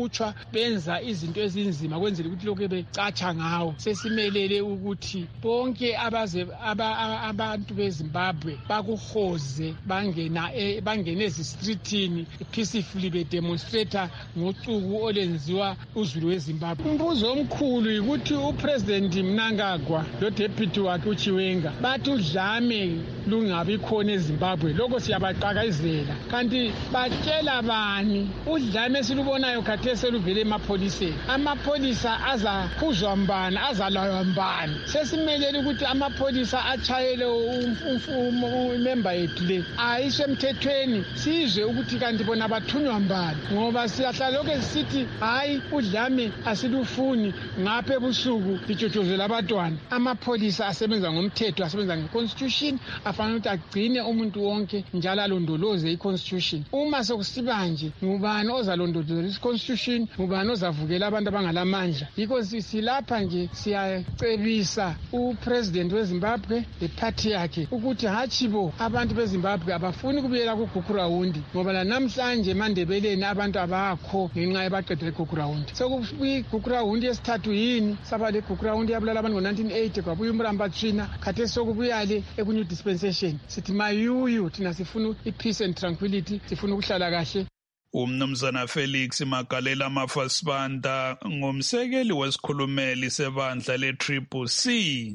benza izinto ezinzima kwenzela ukuthi lokhu becatsha ngawo. Sesimelele ukuthi bonke abaze abantu beZimbabwe bakuhoze bangena bangene ezistreetini peacefully bedemonstrata ngocuku olenziwa uzulu weZimbabwe. Umbuzo omkhulu ukuthi uPresident Mnangagwa lo deputy wakhe uChiwenga bathi udlame lungabi khona eZimbabwe. Lokho siyabaqhakazela. Kanti batshela bani udlame silubonayo khathesi seluvele emapholiseni. Amapholisa azakhuzwa mbani azalaywa mbani. Sesimelele ukuthi amapholisa achayele umember yethu le ayiswe emthethweni sizwe ukuthi kanti bona bathunywa mbani, ngoba siyahlala lokho sithi hayi udlame asilufuni ngapha ebusuku litshotshozela abantwana. Amapholisa asebenza ngomthetho, asebenza ngeconstitution, afanele ukuthi agcine umuntu wonke njalo alondoloze iconstitution. Uma sokusiba nje ngubani ozalondoloza iconstitution, ngubani ozavukela abantu abangalamandla. Yikho silapha nje siyacebisa upresident weZimbabwe leparty yakhe ukuthi hachibo abantu beZimbabwe abafuni kubuyela kuGukurawundi, ngoba la namhlanje eMandebeleni abantu abakho ngenxa yebaqedwe eGukurawundi. Sekugukurawundi yesithathu yini saba le Gukurawundi yabulala abantu ngo-nineteen eighty kwabuya uMrambatsvina, khathesi sokubuya le eku-new dispensation. Sithi mayuyu thina sifuna i-peace and tranquility, sifuna ukuhlala kahle. Umnumzana Felix Magalela Mafasibanda ngumsekeli wesikhulumeli sebandla le-Triple C.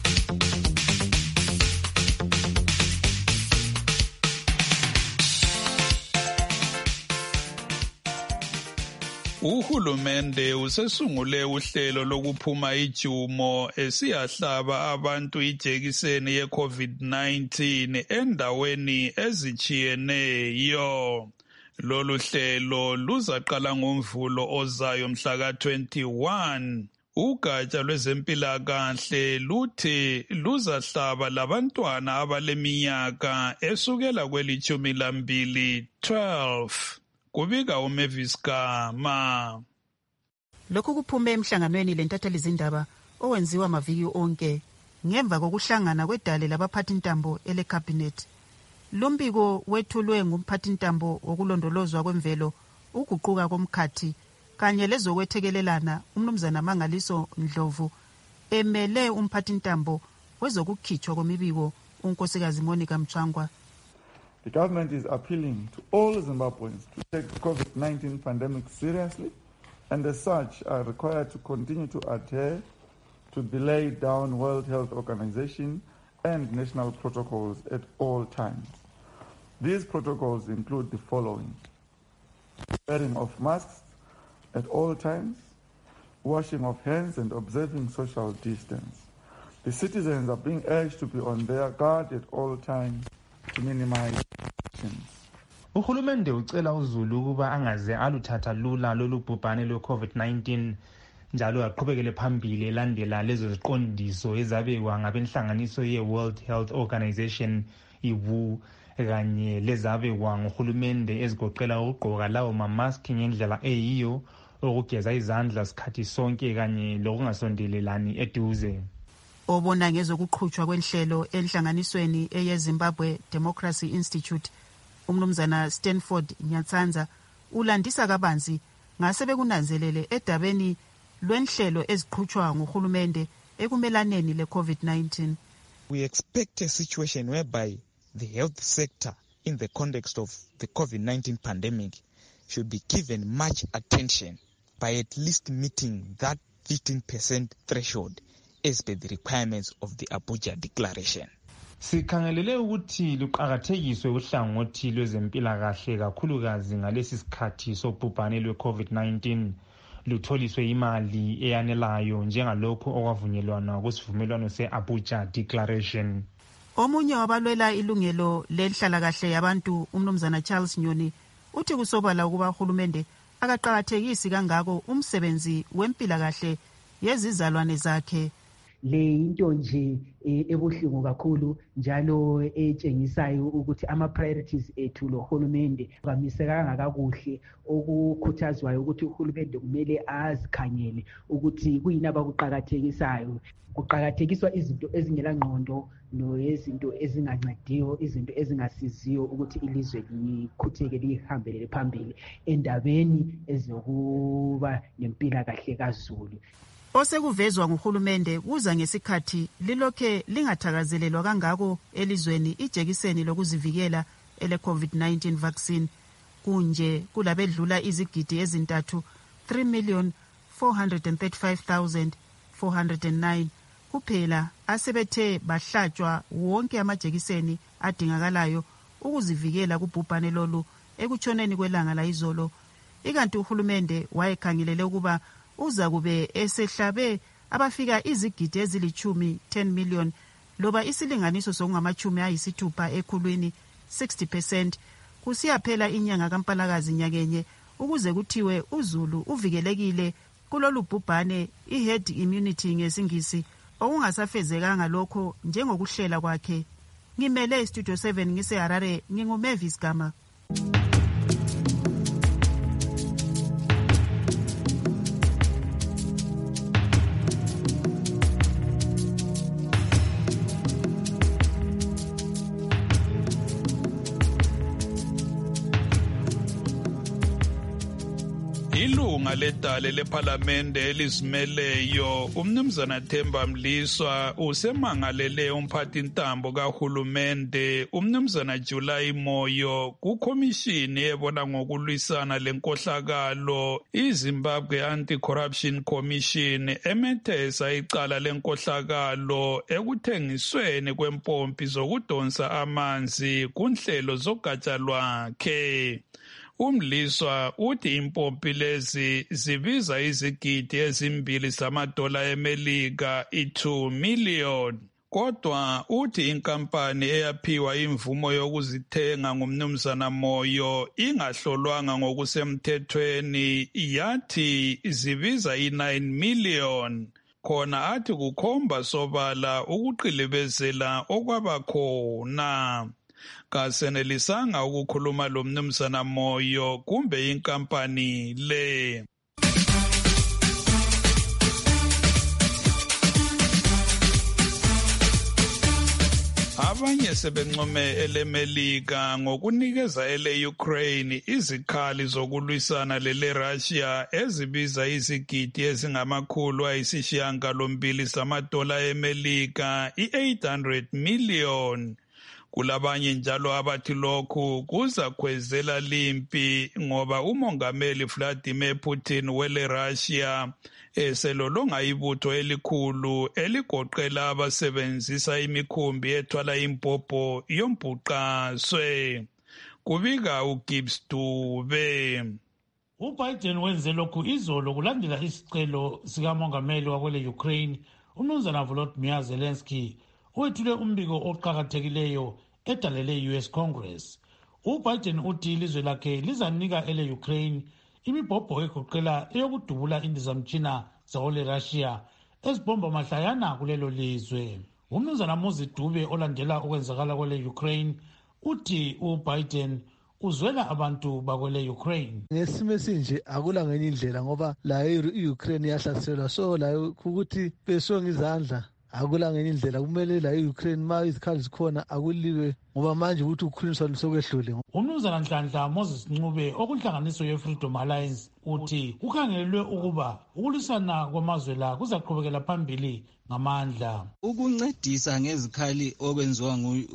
Uhulumende usesungule uhlelo lokuphuma ijumo esiyahlaba abantu ijekiseni ye-COVID nineteen endaweni ezichiyeneyo. Lolu hlelo luzaqala ngoMvulo ozayo mhla ka twenty-one. Ugatsha lwezempilakahle luthi luzahlaba labantwana abaleminyaka esukela kwelitshumi lambili twelve. Kubika uMavis Gama. Lokhu kuphume emhlanganweni lentatheli zindaba owenziwa maviki onke ngemva kokuhlangana kwedale labaphathintambo ele-cabinet. Lombiko wethulwe ngumphathintambo wokulondolozwa kwemvelo, uguquka komkhathi kanye lezokwethekelelana umnumzana Mangaliso Ndlovu emele umphathintambo wezokukhitshwa kwemibiko unkosikazi Monica Mchangwa. The government is appealing to all Zimbabweans to take the COVID nineteen pandemic seriously and as such are required to continue to adhere to the laid down World Health Organization and national protocols at all times. These protocols include the following: wearing of masks at all times, washing of hands and observing social distance. The citizens are being urged to be on their guard at all times to minimize infections. Uhulumende ucela uZulu ukuba angaze aluthatha lula lolu bhubhane lwe-COVID nineteen njalo aqhubekele phambili elandela lezo ziqondiso ezabekwa ngabenhlanganiso ye-World Health Organization I W H O kanye lezabekwa nguhulumende ezigoqela ukugqoka lawo mamaski ngendlela eyiyo, ukugeza izandla sikhathi sonke kanye lokungasondelelani eduze. Obona ngezokuqhutshwa kwenhlelo enhlanganisweni eyeZimbabwe Democracy Institute, umnumzana Stanford Nyatsanza ulandisa kabanzi ngase bekunanzelele edabeni lwenhlelo eziqhutshwa nguhulumende ekumelaneni le-COVID nineteen. We expect a situation whereby the health sector in the context of the COVID nineteen pandemic should be given much attention by at least meeting that fifteen percent threshold as per the requirements of the Abuja Declaration. Sikhangelele ukuthi luqhakathekiswe uhlangothi lwezempilakahle kakhulukazi ngalesi sikhathi sobhubhane lwe-COVID nineteen, lutholiswe imali eyanelayo njengalokho okwavunyelwana kusivumelwano se-Abuja Declaration. Omunye wabalwela ilungelo lenhlalakahle yabantu umnumzana Charles Nyoni uthi kusobala ukuba uhulumende akaqhakathekisi kangako umsebenzi wempilakahle yezizalwane zakhe. le into nje ebuhlungu kakhulu njalo etshengisayo ukuthi ama-priorities ethu lo hulumende kamisekanga kakuhle, okukhuthazwayo ukuthi uhulumende kumele azikhangele ukuthi kuyini abakuqakathekisayo. Kuqakathekiswa izinto ezingela ngqondo nezinto ezingancediyo, izinto ezingasiziyo ukuthi ilizwe likhutheke lihambelele phambili endabeni ezokuba nempilakahle kaZulu. Osekuvezwa nguhulumende kuza ngesikhathi lilokhe lingathakazelelwa kangako elizweni ijekiseni lokuzivikela ele COVID nineteen vaccine, kunje kulabedlula izigidi ezintathu three million four hundred thirty-five thousand four hundred nine kuphela asebethe bahlatshwa wonke amajekiseni adingakalayo ukuzivikela kubhubhane lolu ekutshoneni kwelanga la izolo. Ikanti uhulumende wayekhangelele ukuba uza kube esehlabe abafika izigidi ezilichumi ten million loba isilinganiso sokungamachumi ayisithupha ekhulwini sixty percent kusiyaphela inyanga kaMpalakazi nyakenye ukuze kuthiwe uZulu uvikelekile kulolu bhubhane i-herd immunity ngesingisi, okungasafezekanga lokho njengokuhlela kwakhe. Ngimele Studio seven ngise Harare, nginguMavis Gama. Ilunga ledale lephalamende elizimeleyo umnumzana Themba Mliswa usemangalele umphathi ntambo kahulumende umnumzana July Moyo kukhomishini ebona ngokulwisana lenkohlakalo iZimbabwe Anti-Corruption Commission emethesa icala lenkohlakalo ekuthengisweni kwempompi zokudonsa amanzi kunhlelo zogatsha lwakhe. Umliswa uthi impompi lezi zibiza izigidi ezimbili zamadola eMelika i-two million. Kodwa uthi inkampani eyaphiwa imvumo yokuzithenga ngumnumzana Moyo ingahlolwanga ngokusemthethweni yathi zibiza i-nine million. Khona athi kukhomba sobala ukuqilibezela okwabakhona. Kasenelisanga ukukhuluma lo mnumzana Moyo kumbe inkampani le. Abanye sebencome eleMelika ngokunikeza ele Ukraine izikhali zokulwisana lele Russia ezibiza izigidi ezingamakhulu ayisishiyagalombili zamadola eMelika i-eight hundred million. Kulabanye njalo abathi lokhu kuzakhwezela limpi ngoba umongameli Vladimir Putin wele Russia eselolonga ibutho elikhulu eligoqela abasebenzisa imikhumbi ethwala impopho yombhuqaswe. Kubika uGibbs Dube. UBiden wenze lokhu izolo kulandela isicelo sikamongameli wakwele Ukraine umnumzana Volodymyr Zelensky wethule umbiko oqhakathekileyo edalele U S Congress. UBiden uthi ilizwe lakhe lizanika ele Ukraine imibhobho egoqela eyokudubula indizamtshina zawole Russia ezibomba mahlayana kulelo lizwe. Umnumzana Muzi Dube olandela okwenzakala kwele Ukraine uthi uBiden uzwela abantu bakwele Ukraine. Ngesimo esinje akula ngenye indlela ngoba la iUkraine yahlaselwa, so la ukuthi besonga izandla akula ngenye indlela, kumele la iUkraine ma izikhali zikhona akuliwe ngoba manje ukuthi ukukhulunyiswa sokwehlule. Umnumzana Nhlanhla Moses Ncube okuhlanganiso ye-Freedom Alliance uthi kukhangelelwe ukuba ukulwisana kwamazwe la kuzaqhubekela phambili ngamandla. Ukuncedisa ngezikhali okwenziwa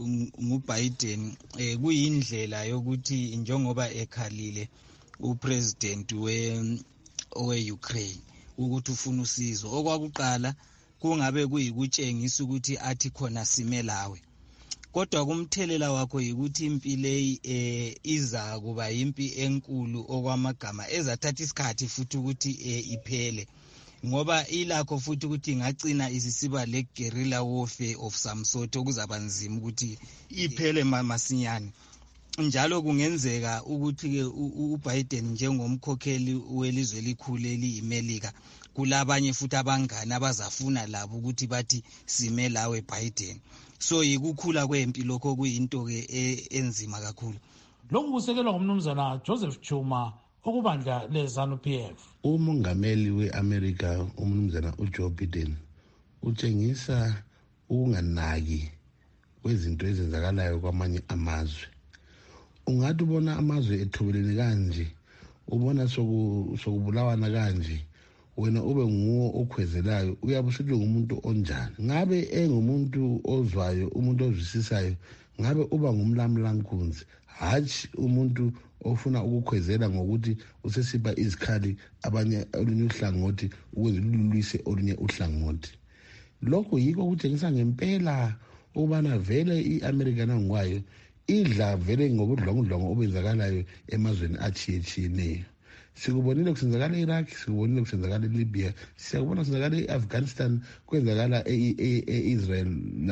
nguBiden eh kuyindlela yokuthi njengoba ekhalile upresident we we-Ukraine ukuthi ufuna usizo. Okwakuqala kungabe kuyikutshengisa ukuthi athi khona sime lawe, kodwa kumthelela wakho yikuthi impi leyi eh iza kuba impi enkulu okwamagama ezathatha isikhathi futhi ukuthi eh, iphele, ngoba ilakho futhi ukuthi ingagcina isisiba le guerrilla warfare of some sort okuzaba nzima ukuthi iphele masinyane. Njalo kungenzeka ukuthi ke uBiden njengomkhokheli welizwe elikhulu eliyiMelika kulabanye futhi abangani abazafuna labo ukuthi bathi sime lawe Biden. So yikukhula kwempi lokho kuyinto-ke enzima kakhulu. Lokhu kusekelwa ngumnumzana Joseph Chuma okubandla le-ZANU P F. Umongameli we-America umnumzana uJoe Biden utshengisa ukunganaki kwezinto ezenzakalayo kwamanye amazwe. Ungathi ubona amazwe ethobelene kanje, ubona sokubulawana kanje, wena ube nguwo okhwezelayo, uyabe usuthi ngumuntu onjani. Ngabe engumuntu ozwayo, umuntu ozwisisayo, ngabe uba ngumlamlankunzi, hatshi umuntu ofuna ukukhwezela ngokuthi usesipha izikhali abanye olunye uhlangothi ukuze lululise olunye uhlangothi. Lokho yiko kutshengisa ngempela ubana vele i-America nangwayo idla vele ngobudlongudlongo obenzakalayo emazweni achiyetshiyeneyo. Sikubonile kusenzakala e-Iraq, sikubonile kusenzakala e-Libya, siyakubona kusenzakala e-Afghanistan, kwenzakala e-Israel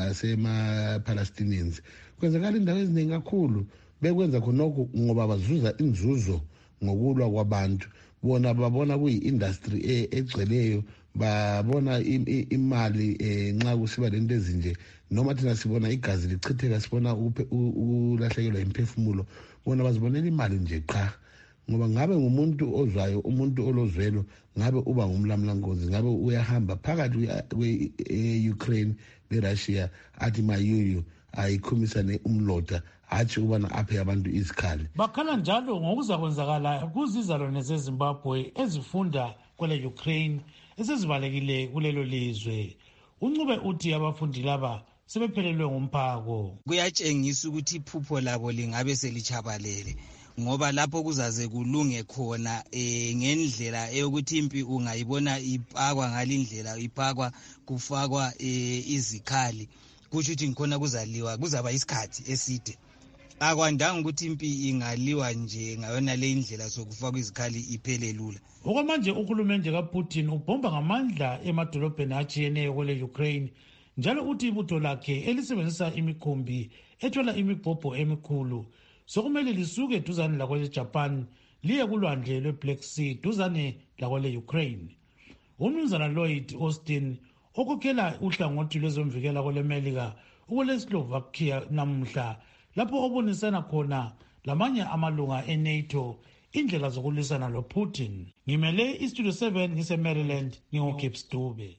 nasema-Palestinians. Kwenzakala indawo eziningi kakhulu. Bekwenza khonokho ngoba bazuza inzuzo ngokulwa kwabantu. Bona babona kuyi-industry egcweleyo, babona imali nxa kusiba lento ezinje, noma thina sibona igazi lichitheka, sibona ukulahlekelwa imphefumulo, bona bazibonela imali nje qha. Ngoba ngabe ngumuntu ozwayo, umuntu olozwelo, ngabe uba ngumlamlankunzi, ngabe uyahamba phakathi kwe-Ukraine ne-Russia athi mayuyu ayikhumisane umlota, hatshi ubana aphe abantu izikhali. Bakhala njalo ngokuza kwenzakala kuzizalwane zeZimbabwe ezifunda kwele Ukraine esezibalekile kulelo lizwe. Uncube uthi abafundi laba sebephelelwe ngumphako. Kuyatshengisa ukuthi iphupho labo lingabe selichabalele, ngoba lapho kuzaze kulunge khona eh ngendlela eyokuthi impi ungayibona ipakwa ngalindlela ipakwa kufakwa eh izikhali, kusho ukuthi ngikhona kuzaliwa kuzaba isikhathi eside. Akwandanga ukuthi impi ingaliwa nje ngayona le indlela sokufaka izikhali iphele lula. Okwamanje uhulumende kaPutin ubhomba ngamandla emadolobheni atshiyeneyo kwele Ukraine, njalo uthi ibutho lakhe elisebenzisa imikhumbi ethola imibhobho emikhulu sokumele lisuke duzane lakwele Japan liye kulwandle lwe-Black Sea duzane lakwele Ukraine. Umnumzana Lloyd Austin okhokhela uhlangothi lwezomvikela kwele Melika ukwele Slovakia namuhla lapho obonisana khona lamanye amalunga e-NATO indlela zokulwisana lo-Putin. Ngimele iStudio seven ngise-Maryland, ngingu-Gibbs Dube.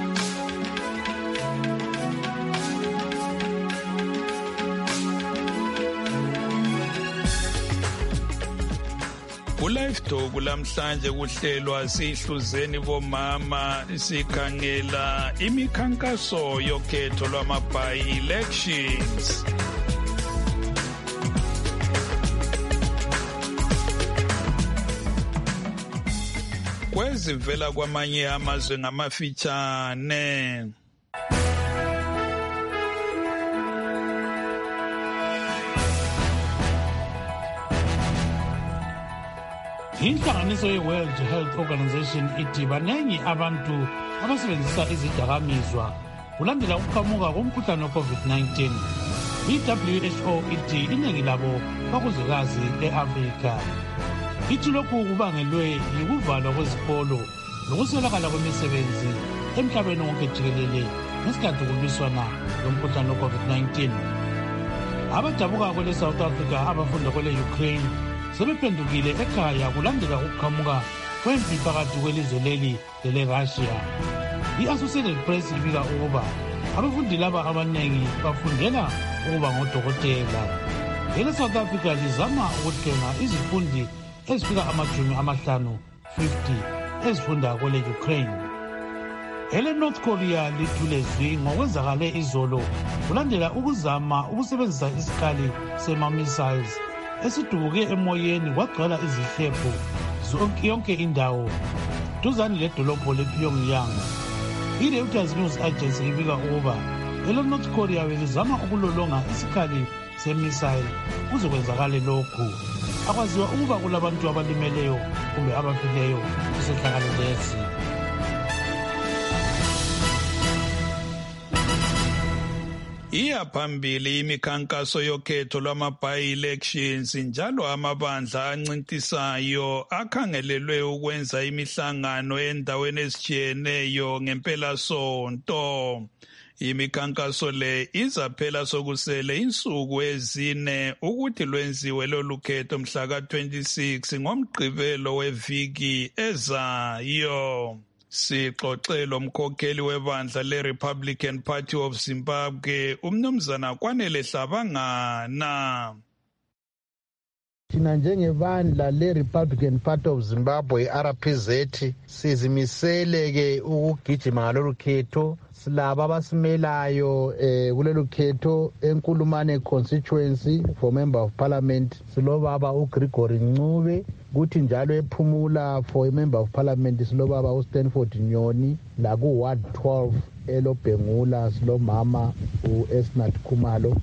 Ku-Live Talk lamhlanje kuhlelwa sihluzeni bomama sikhangela imikhankaso yokhetho lwama-by-elections. Kwezivela kwamanye amazwe ngamafitshane. Inhlanganiso ye-World Health Organization ithi banengi abantu abasebenzisa izidakamizwa kulandela ukuqhamuka komkhuhlane we-COVID nineteen. I-W H O ithi iningi labo bakuzwekazi le-Afrika. Ithi lokhu kubangelwe yikuvalwa kwezikolo nokuswelakala kwemisebenzi emhlabeni wonke jikelele ngesikhathi kulwiswana lomkhuhlane we-COVID nineteen. Abadabuka kwele South Africa abafunda kwele Ukraine sebephendukile ekhaya kulandela ukuqhamuka kwempi phakathi kwelizwe leli lele-Russia. I-Associated Press ibika ukuba abafundi laba abanengi bafundela ukuba ngodokotela. Ele-South Africa lizama ukuhlenga izifundi ezifika amajumi amahlanu fifty ezifunda kwele Ukraine. Ele-North Korea lithule zwi ngokwenzakale izolo kulandela ukuzama ukusebenzisa isikhali sema-missiles esidubuke emoyeni kwagcwala izihlephu yonke indawo duzane ledolobho le-Pyongyang. I-Reuters News Agency ibika ukuba ele-North Korea belizama ukulolonga isikhali se-missile kuze kwenzakale lokhu. Akwaziwa ukuba kulabantu abalimeleyo kumbe abafileyo kusehlakalo lesi. Iyaphambili imikhankaso yokhetho lwama-by-elections njalo amabandla ancintisayo akhangelelwe ukwenza imihlangano endaweni ezitshiyeneyo ngempelasonto. Imikhankaso le izaphela sokusele insuku ezine ukuthi lwenziwe lolu khetho mhla ka twenty-six ngomgqibelo weviki ezayo. Sixoxe lomkhokheli webandla le-Republican Party of Zimbabwe, umnumzana Kwanele Hlabangana. Thina njengebandla le-Republican Party of Zimbabwe, R P Z, sizimisele ke ukugijima ngalolu khetho. Silaba abasimelayo eh kulolu khetho eNkulumane constituency for member of parliament silobaba uGregory Ncube, kuthi njalo ePhumula for a member of parliament silobaba uStanford Nyoni, la ku ward twelve eLobhengula silomama uEsnat Khumalo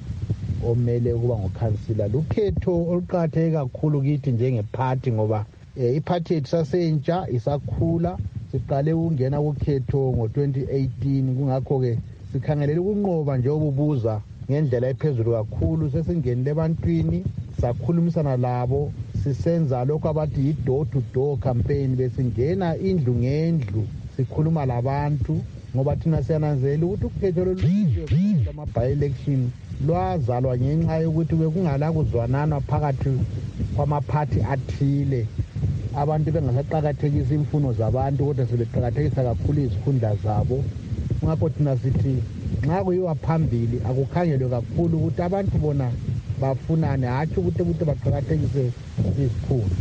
omele ukuba ngokhansila. Lukhetho oluqhatheke kakhulu kithi njengephathi ngoba eh, iphathi yethu sasentsha isakhula. Siqale ukungena kukhetho ngo twenty eighteen, kungakho ke sikhangelele ukunqoba nje obubuza ngendlela ephezulu kakhulu. Sesingenile ebantwini sakhulumisana labo, sisenza lokho abathi yi-door to door campaign, besingena indlu ngendlu sikhuluma labantu ngoba thina siyananzela ukuthi ukhetho lolu lama-by-election lwazalwa ngenxa yokuthi bekungala kuzwanana phakathi kwamaphathi athile, abantu bengasaqakathekisa imfuno zabantu kodwa sebeqakathekisa kakhulu izikhundla zabo. Ngakho thina sithi nxa kuyiwa phambili akukhangelwe kakhulu ukuthi abantu bona bafunane, hatshi ukuthi ukuthi baqakathekise izikhundla.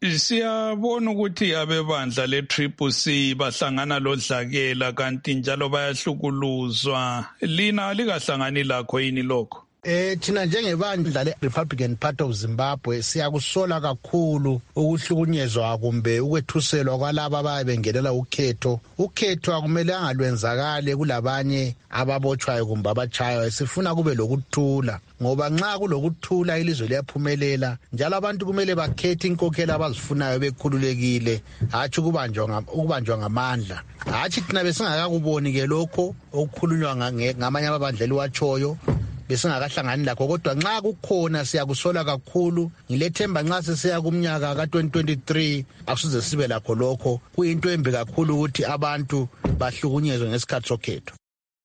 Siyabona ukuthi abebandla le-Triple C bahlangana lodlakela kanti njalo bayahlukuluzwa. Lina likahlangani lakho yini lokho? Eh thina njengebandla le-Republican Party of Zimbabwe siyakusola kakhulu ukuhlukunyezwa kumbe ukwethuselwa kwalabo ababengenela ukhetho. Ukhetho akumele angalwenzakale kulabanye ababotshwayo kumbe abachayo. Sifuna kube lokuthula ngoba nxa kulokuthula ilizwe liyaphumelela, njalo abantu kumele bakhethe inkokhela abazifunayo bekhululekile, hatshi ukubanjwa ukubanjwa ngamandla. Hatshi thina besingakakuboni ke lokho okukhulunywa ngamanye ababandla eliwatshoyo, besingakahlangani lakho, kodwa nxa kukhona siyakusola kakhulu. Ngilethemba nxa sesiya kumnyaka ka twenty twenty-three akusize sibe lakho lokho. Kuyinto embi kakhulu ukuthi abantu bahlukunyezwe ngesikhathi sokhetho.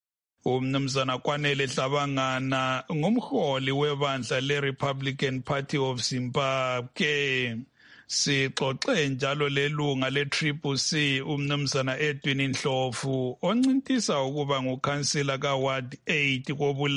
Umnumzana Kwanele Hlabangana ngumholi webandla le-Republican Party of Zimbabwe. Sixoxe njalo lelunga le-Triple C umnumzana Edwin Ndlovu oncintisa ukuba ngukhansila ka-Ward eight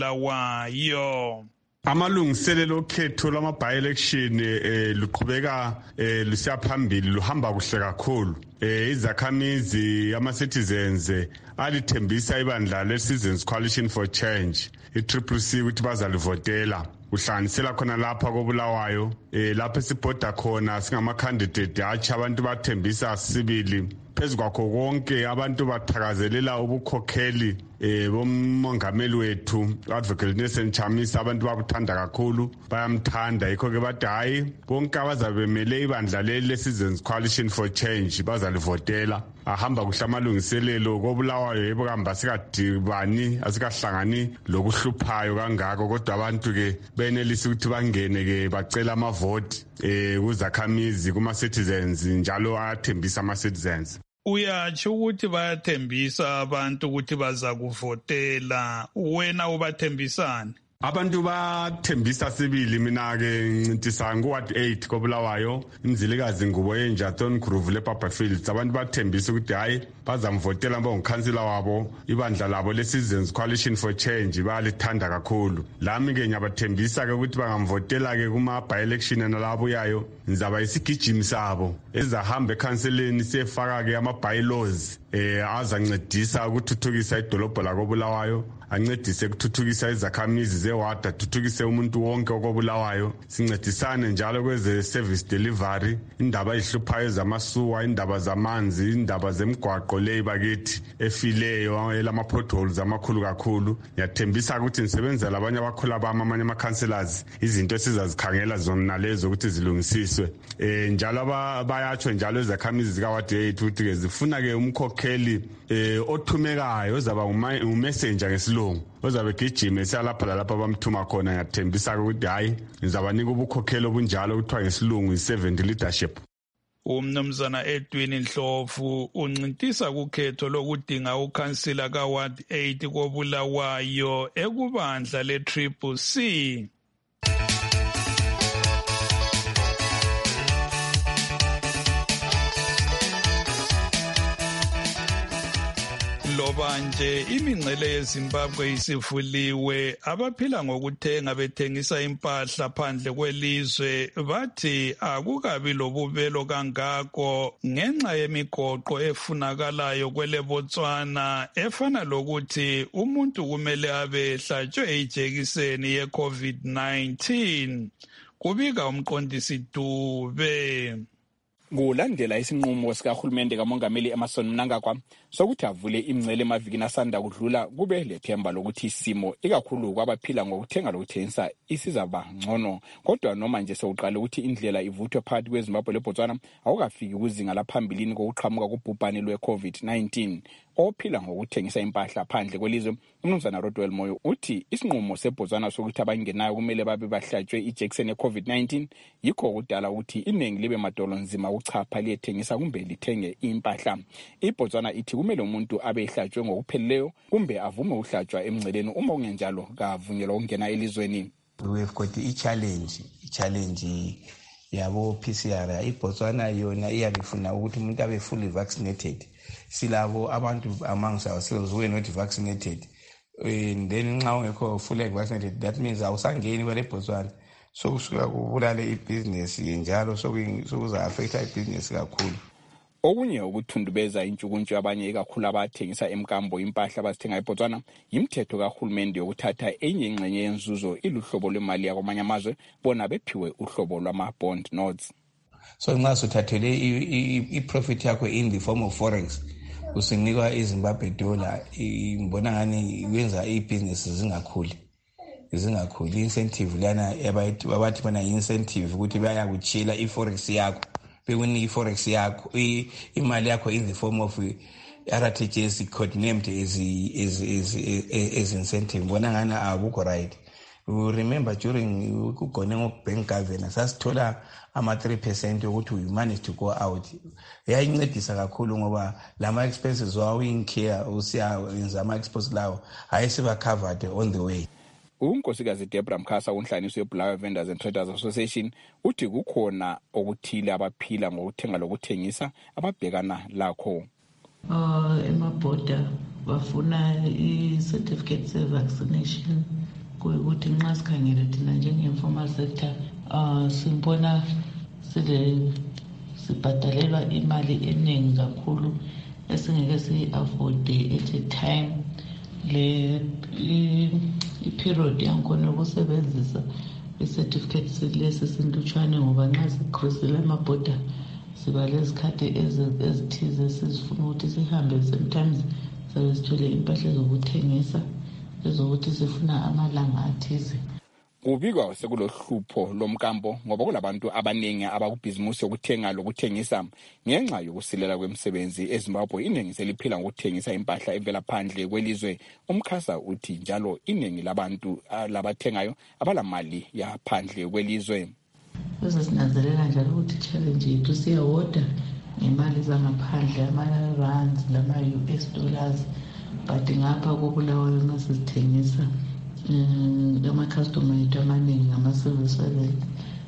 koBulawayo. Amalungiselelo okhetho lwama-by-election eh luqhubeka eh lusiya phambili, luhamba kuhle kakhulu. Eh izakhamizi ama-citizens alithembisa ibandla le-Citizens Coalition for Change i-Triple C ukuthi bazalivotela. Uhlanganisela khona lapha koBulawayo eh lapha esibhoda khona singama-candidate, hatshi abantu bathembisa sibili. Phezu kwakho konke abantu bathakazelela ubukhokheli eh bomongameli wethu Advocate Nelson Chamisa. Abantu bakuthanda kakhulu, bayamthanda, yikho ke bathi hayi bonke abazabe bemele ibandla le-Citizens Coalition for Change bazalivotela. Ahamba kuhle amalungiselelo koBulawayo, yebo kuhamba sikadibani asikahlangani lokuhluphayo kangako, kodwa abantu ke benelisa ukuthi bangene ke bacela amavoti eh kuzakhamizi kuma-citizens, njalo ayathembisa ama-citizens. Uyatsho ukuthi bayathembisa abantu ukuthi baza kuvotela, wena ubathembisani? Abantu bathembisa sibili. Mina ke ncintisana ku-Ward eight koBulawayo, imzilikazi Ngubo Yenja Thorn Groove lePapa Fields. Abantu bathembisa ukuthi hayi bazamvotela ngokhansila wabo, ibandla labo le-Citizens Coalition for Change bayalithanda kakhulu. Lami ke ngiyabathembisa ke ukuthi bangamvotela ke kuma-by-election nalabuyayo, ngizaba isigijimi sabo ezahamba ekhanseleni siyefaka ke ama-bylaws eh azancedisa ukuthuthukisa idolobho lakoBulawayo, ancedise ukuthuthukisa izakhamizi zeward, athuthukise umuntu wonke okoBulawayo. Sincedisane njalo kweze service delivery, indaba ezihluphayo zamasuwa, indaba zamanzi, indaba zemgwaqo le bakithi efileyo elama-potholes amakhulu kakhulu. Ngiyathembisa ukuthi nisebenzela abanye abakhula bami, amanye ama-councillors, izinto esizazikhangela zona lezo ukuthi zilungisiswe. Eh njalo bayatsho njalo izakhamizi zika-Ward eight ukuthi ke zifuna ke umkhokheli eh othumekayo ozaba umessenger ngesilungu isilungu ozabe gijime siyalapha lalapha bamthuma khona. Ngiyathembisa ukuthi hayi ngizabanika ubukhokheli obunjalo kuthiwa ngesilungu i-servant leadership. Umnumzana Edwin Ndlovu uncintisa kukhetho lokudinga ukhansila ka-Ward eight koBulawayo ekubandla le-Triple C. Loba nje imingcele yeZimbabwe isivuliwe, abaphila ngokuthenga bethengisa impahla phandle kwelizwe bathi akukabi lobubelo kangako ngenxa yemigoqo efunakalayo kwele Botswana efana lokuthi umuntu kumele abe hlatshwe ijekiseni ye-COVID nineteen. Kubika umqondisi Dube. Kulandela isinqumo sikahulumende kamongameli Emmerson Mnangagwa sokuthi avule imingcele emavikini asanda kudlula, kube lethemba lokuthi isimo ikakhulu kwabaphila ngokuthenga lokuthengisa isizaba ngcono. Kodwa noma nje sewuqala ukuthi indlela ivuthwe phakathi kweZimbabwe leBotswana awukafiki kuzinga laphambilini kokuqhamuka kubhubhane lwe-COVID nineteen. Ophila ngokuthengisa impahla phandle kwelizwe uMnumzana Rodwell Moyo uthi isinqumo seBotswana sokuthi abangenayo kumele babe bahlatshwe ijekiseni ye-COVID nineteen yikho kudala ukuthi iningi libe madolo nzima uchapha liyethengisa kumbe lithenge impahla. IBotswana ithi kumele umuntu abe ehlatshwe ngokupheleleyo kumbe avume uhlatshwa emngceleni, uma kungenjalo kavunyelwa ukungena elizweni. We've got i-challenge i-challenge yabo P C R. IBotswana yona iyabifuna ukuthi umuntu abe fully vaccinated. Silabo abantu amongst ourselves who are not vaccinated, and then nxa ungekho fully vaccinated, that means awusangeni kwele Botswana. So kusuka kubulale ibusiness njalo sokuza affect ibusiness kakhulu. Okunye ukuthundubeza intshukuntshu abanye ekakhulu abathengisa emkambo impahla abazithenga eBotswana yimthetho kahulumende yokuthatha enye ingxenye yenzuzo iluhlobo lwemali yakwamanye amazwe bona bephiwe uhlobo lwama-bond notes. So nxa suthathele i-profit yakho in the form of forex usinikwa iZimbabwe dollar, ngibona ngani wenza i-business zingakhuli zingakhuli incentive lana abathi bana incentive ukuthi bayakuchila i-forex yakho, bekunika i-forex yakho imali yakho in the form of R T G S codenamed as as as as incentive. Ngibona ngani akukho right. We remember during ukugone bank governance sasithola ama three percent yokuthi we managed to go out. Yayincedisa kakhulu ngoba lama expenses wawo in care usiya wenza ama expenses lawo ayisiba covered on the way. Unkosikazi Debra Mkhasa unhlaniso yeBulawayo Vendors and Traders Association uthi kukhona okuthile abaphila ngokuthenga lokuthengisa ababhekana lakho. Uh emabhoda bafuna i-certificate se-vaccination kuyukuthi nxa sikhangele thina njenge-informal sector uh simbona sile sibhadalelwa imali eningi kakhulu esingeke siyi-afforde at a time. Le i-period yankhona ukusebenzisa i-certificate silesi sintutshwane ngoba nxa sikhrisile amabhoda siba lezikhathi ezithize sizifuna ukuthi sihambe, sometimes sabe sithole impahla zokuthengisa ezokuthi sifuna amalanga athize. Kubikwa sekulohlupho lomkambo ngoba kulabantu abaningi abakubhizimusi yokuthenga lokuthengisa ngenxa yokusilela kwemisebenzi eZimbabwe. Iningi seliphila ngokuthengisa impahla evela phandle kwelizwe. Umkhasa uthi njalo iningi labantu labathengayo abalamali yaphandle kwelizwe. Bese sinanzelela njalo ukuthi challenge yethu siyawoda ngemali zangaphandle, ama-rands lama-U S dollars, but ngapha koBulawayo nxa sisithengisa ama-customer ethu amaningi ngama-civil servants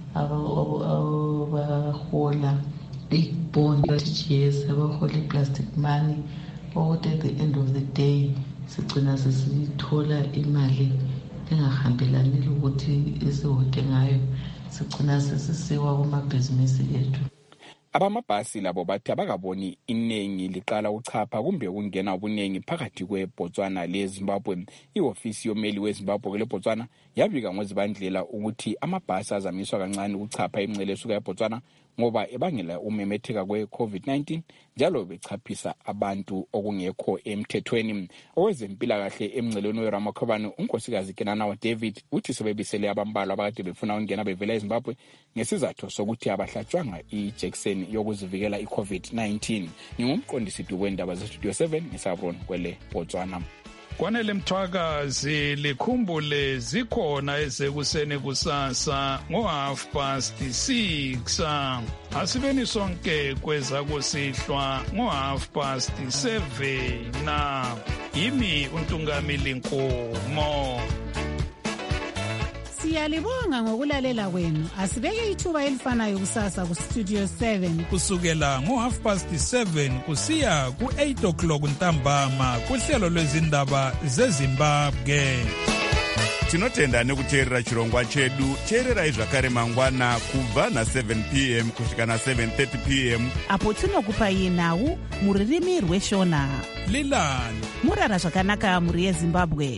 abahola i-bond T G S, abahola i-plastic money, ukuthi at the end of the day sigcina sesithola imali engahambelani ukuthi esiwode ngayo, sigcina sesisiwa kumabhizinisi ethu. Abamabhasi labo bathi abakaboni iningi liqala uchapha kumbe ukungena ubunengi phakathi kweBotswana leZimbabwe. Iofisi yomeli weZimbabwe kwele Botswana yabika ngozibandlela ukuthi amabhasi azamiswa kancane ukuchapha imingcele esuka eBotswana ngoba ebangela umemetheka kwe-COVID nineteen njalo bechaphisa abantu okungekho emthethweni. Owezempilakahle emngcelweni weRamakhobane unkosikazi Kenanawa David uthi sebebisele abambalwa abakade befuna ukungena bevela eZimbabwe ngesizathu sokuthi abahlatshwanga ijekiseni yokuzivikela i-COVID nineteen. Ngingumqondisi wendaba zeStudio seven ngisabron kwele Botswana. Kwanele Mthwakazi likhumbule zikhona ezekuseni kusasa ngo half past six. Asibeni sonke kweza kusihlwa ngo half past seven. Yimi uNtungamili Nkomo. Siyalibonga ngokulalela kwenu. Asibeke ithuba elifanayo kusasa ku Studio seven. Kusukela ngo half past seven kusiya ku eight o'clock ntambama kuhlelo lwezindaba zeZimbabwe. Tinotenda nekuteerera chirongwa chedu. Teererai zvakare mangwana kubva na seven p m kusvika na seven thirty p m apo tinokupai nhau muririmi rweshona. Lilani murara zvakanaka muri yeZimbabwe.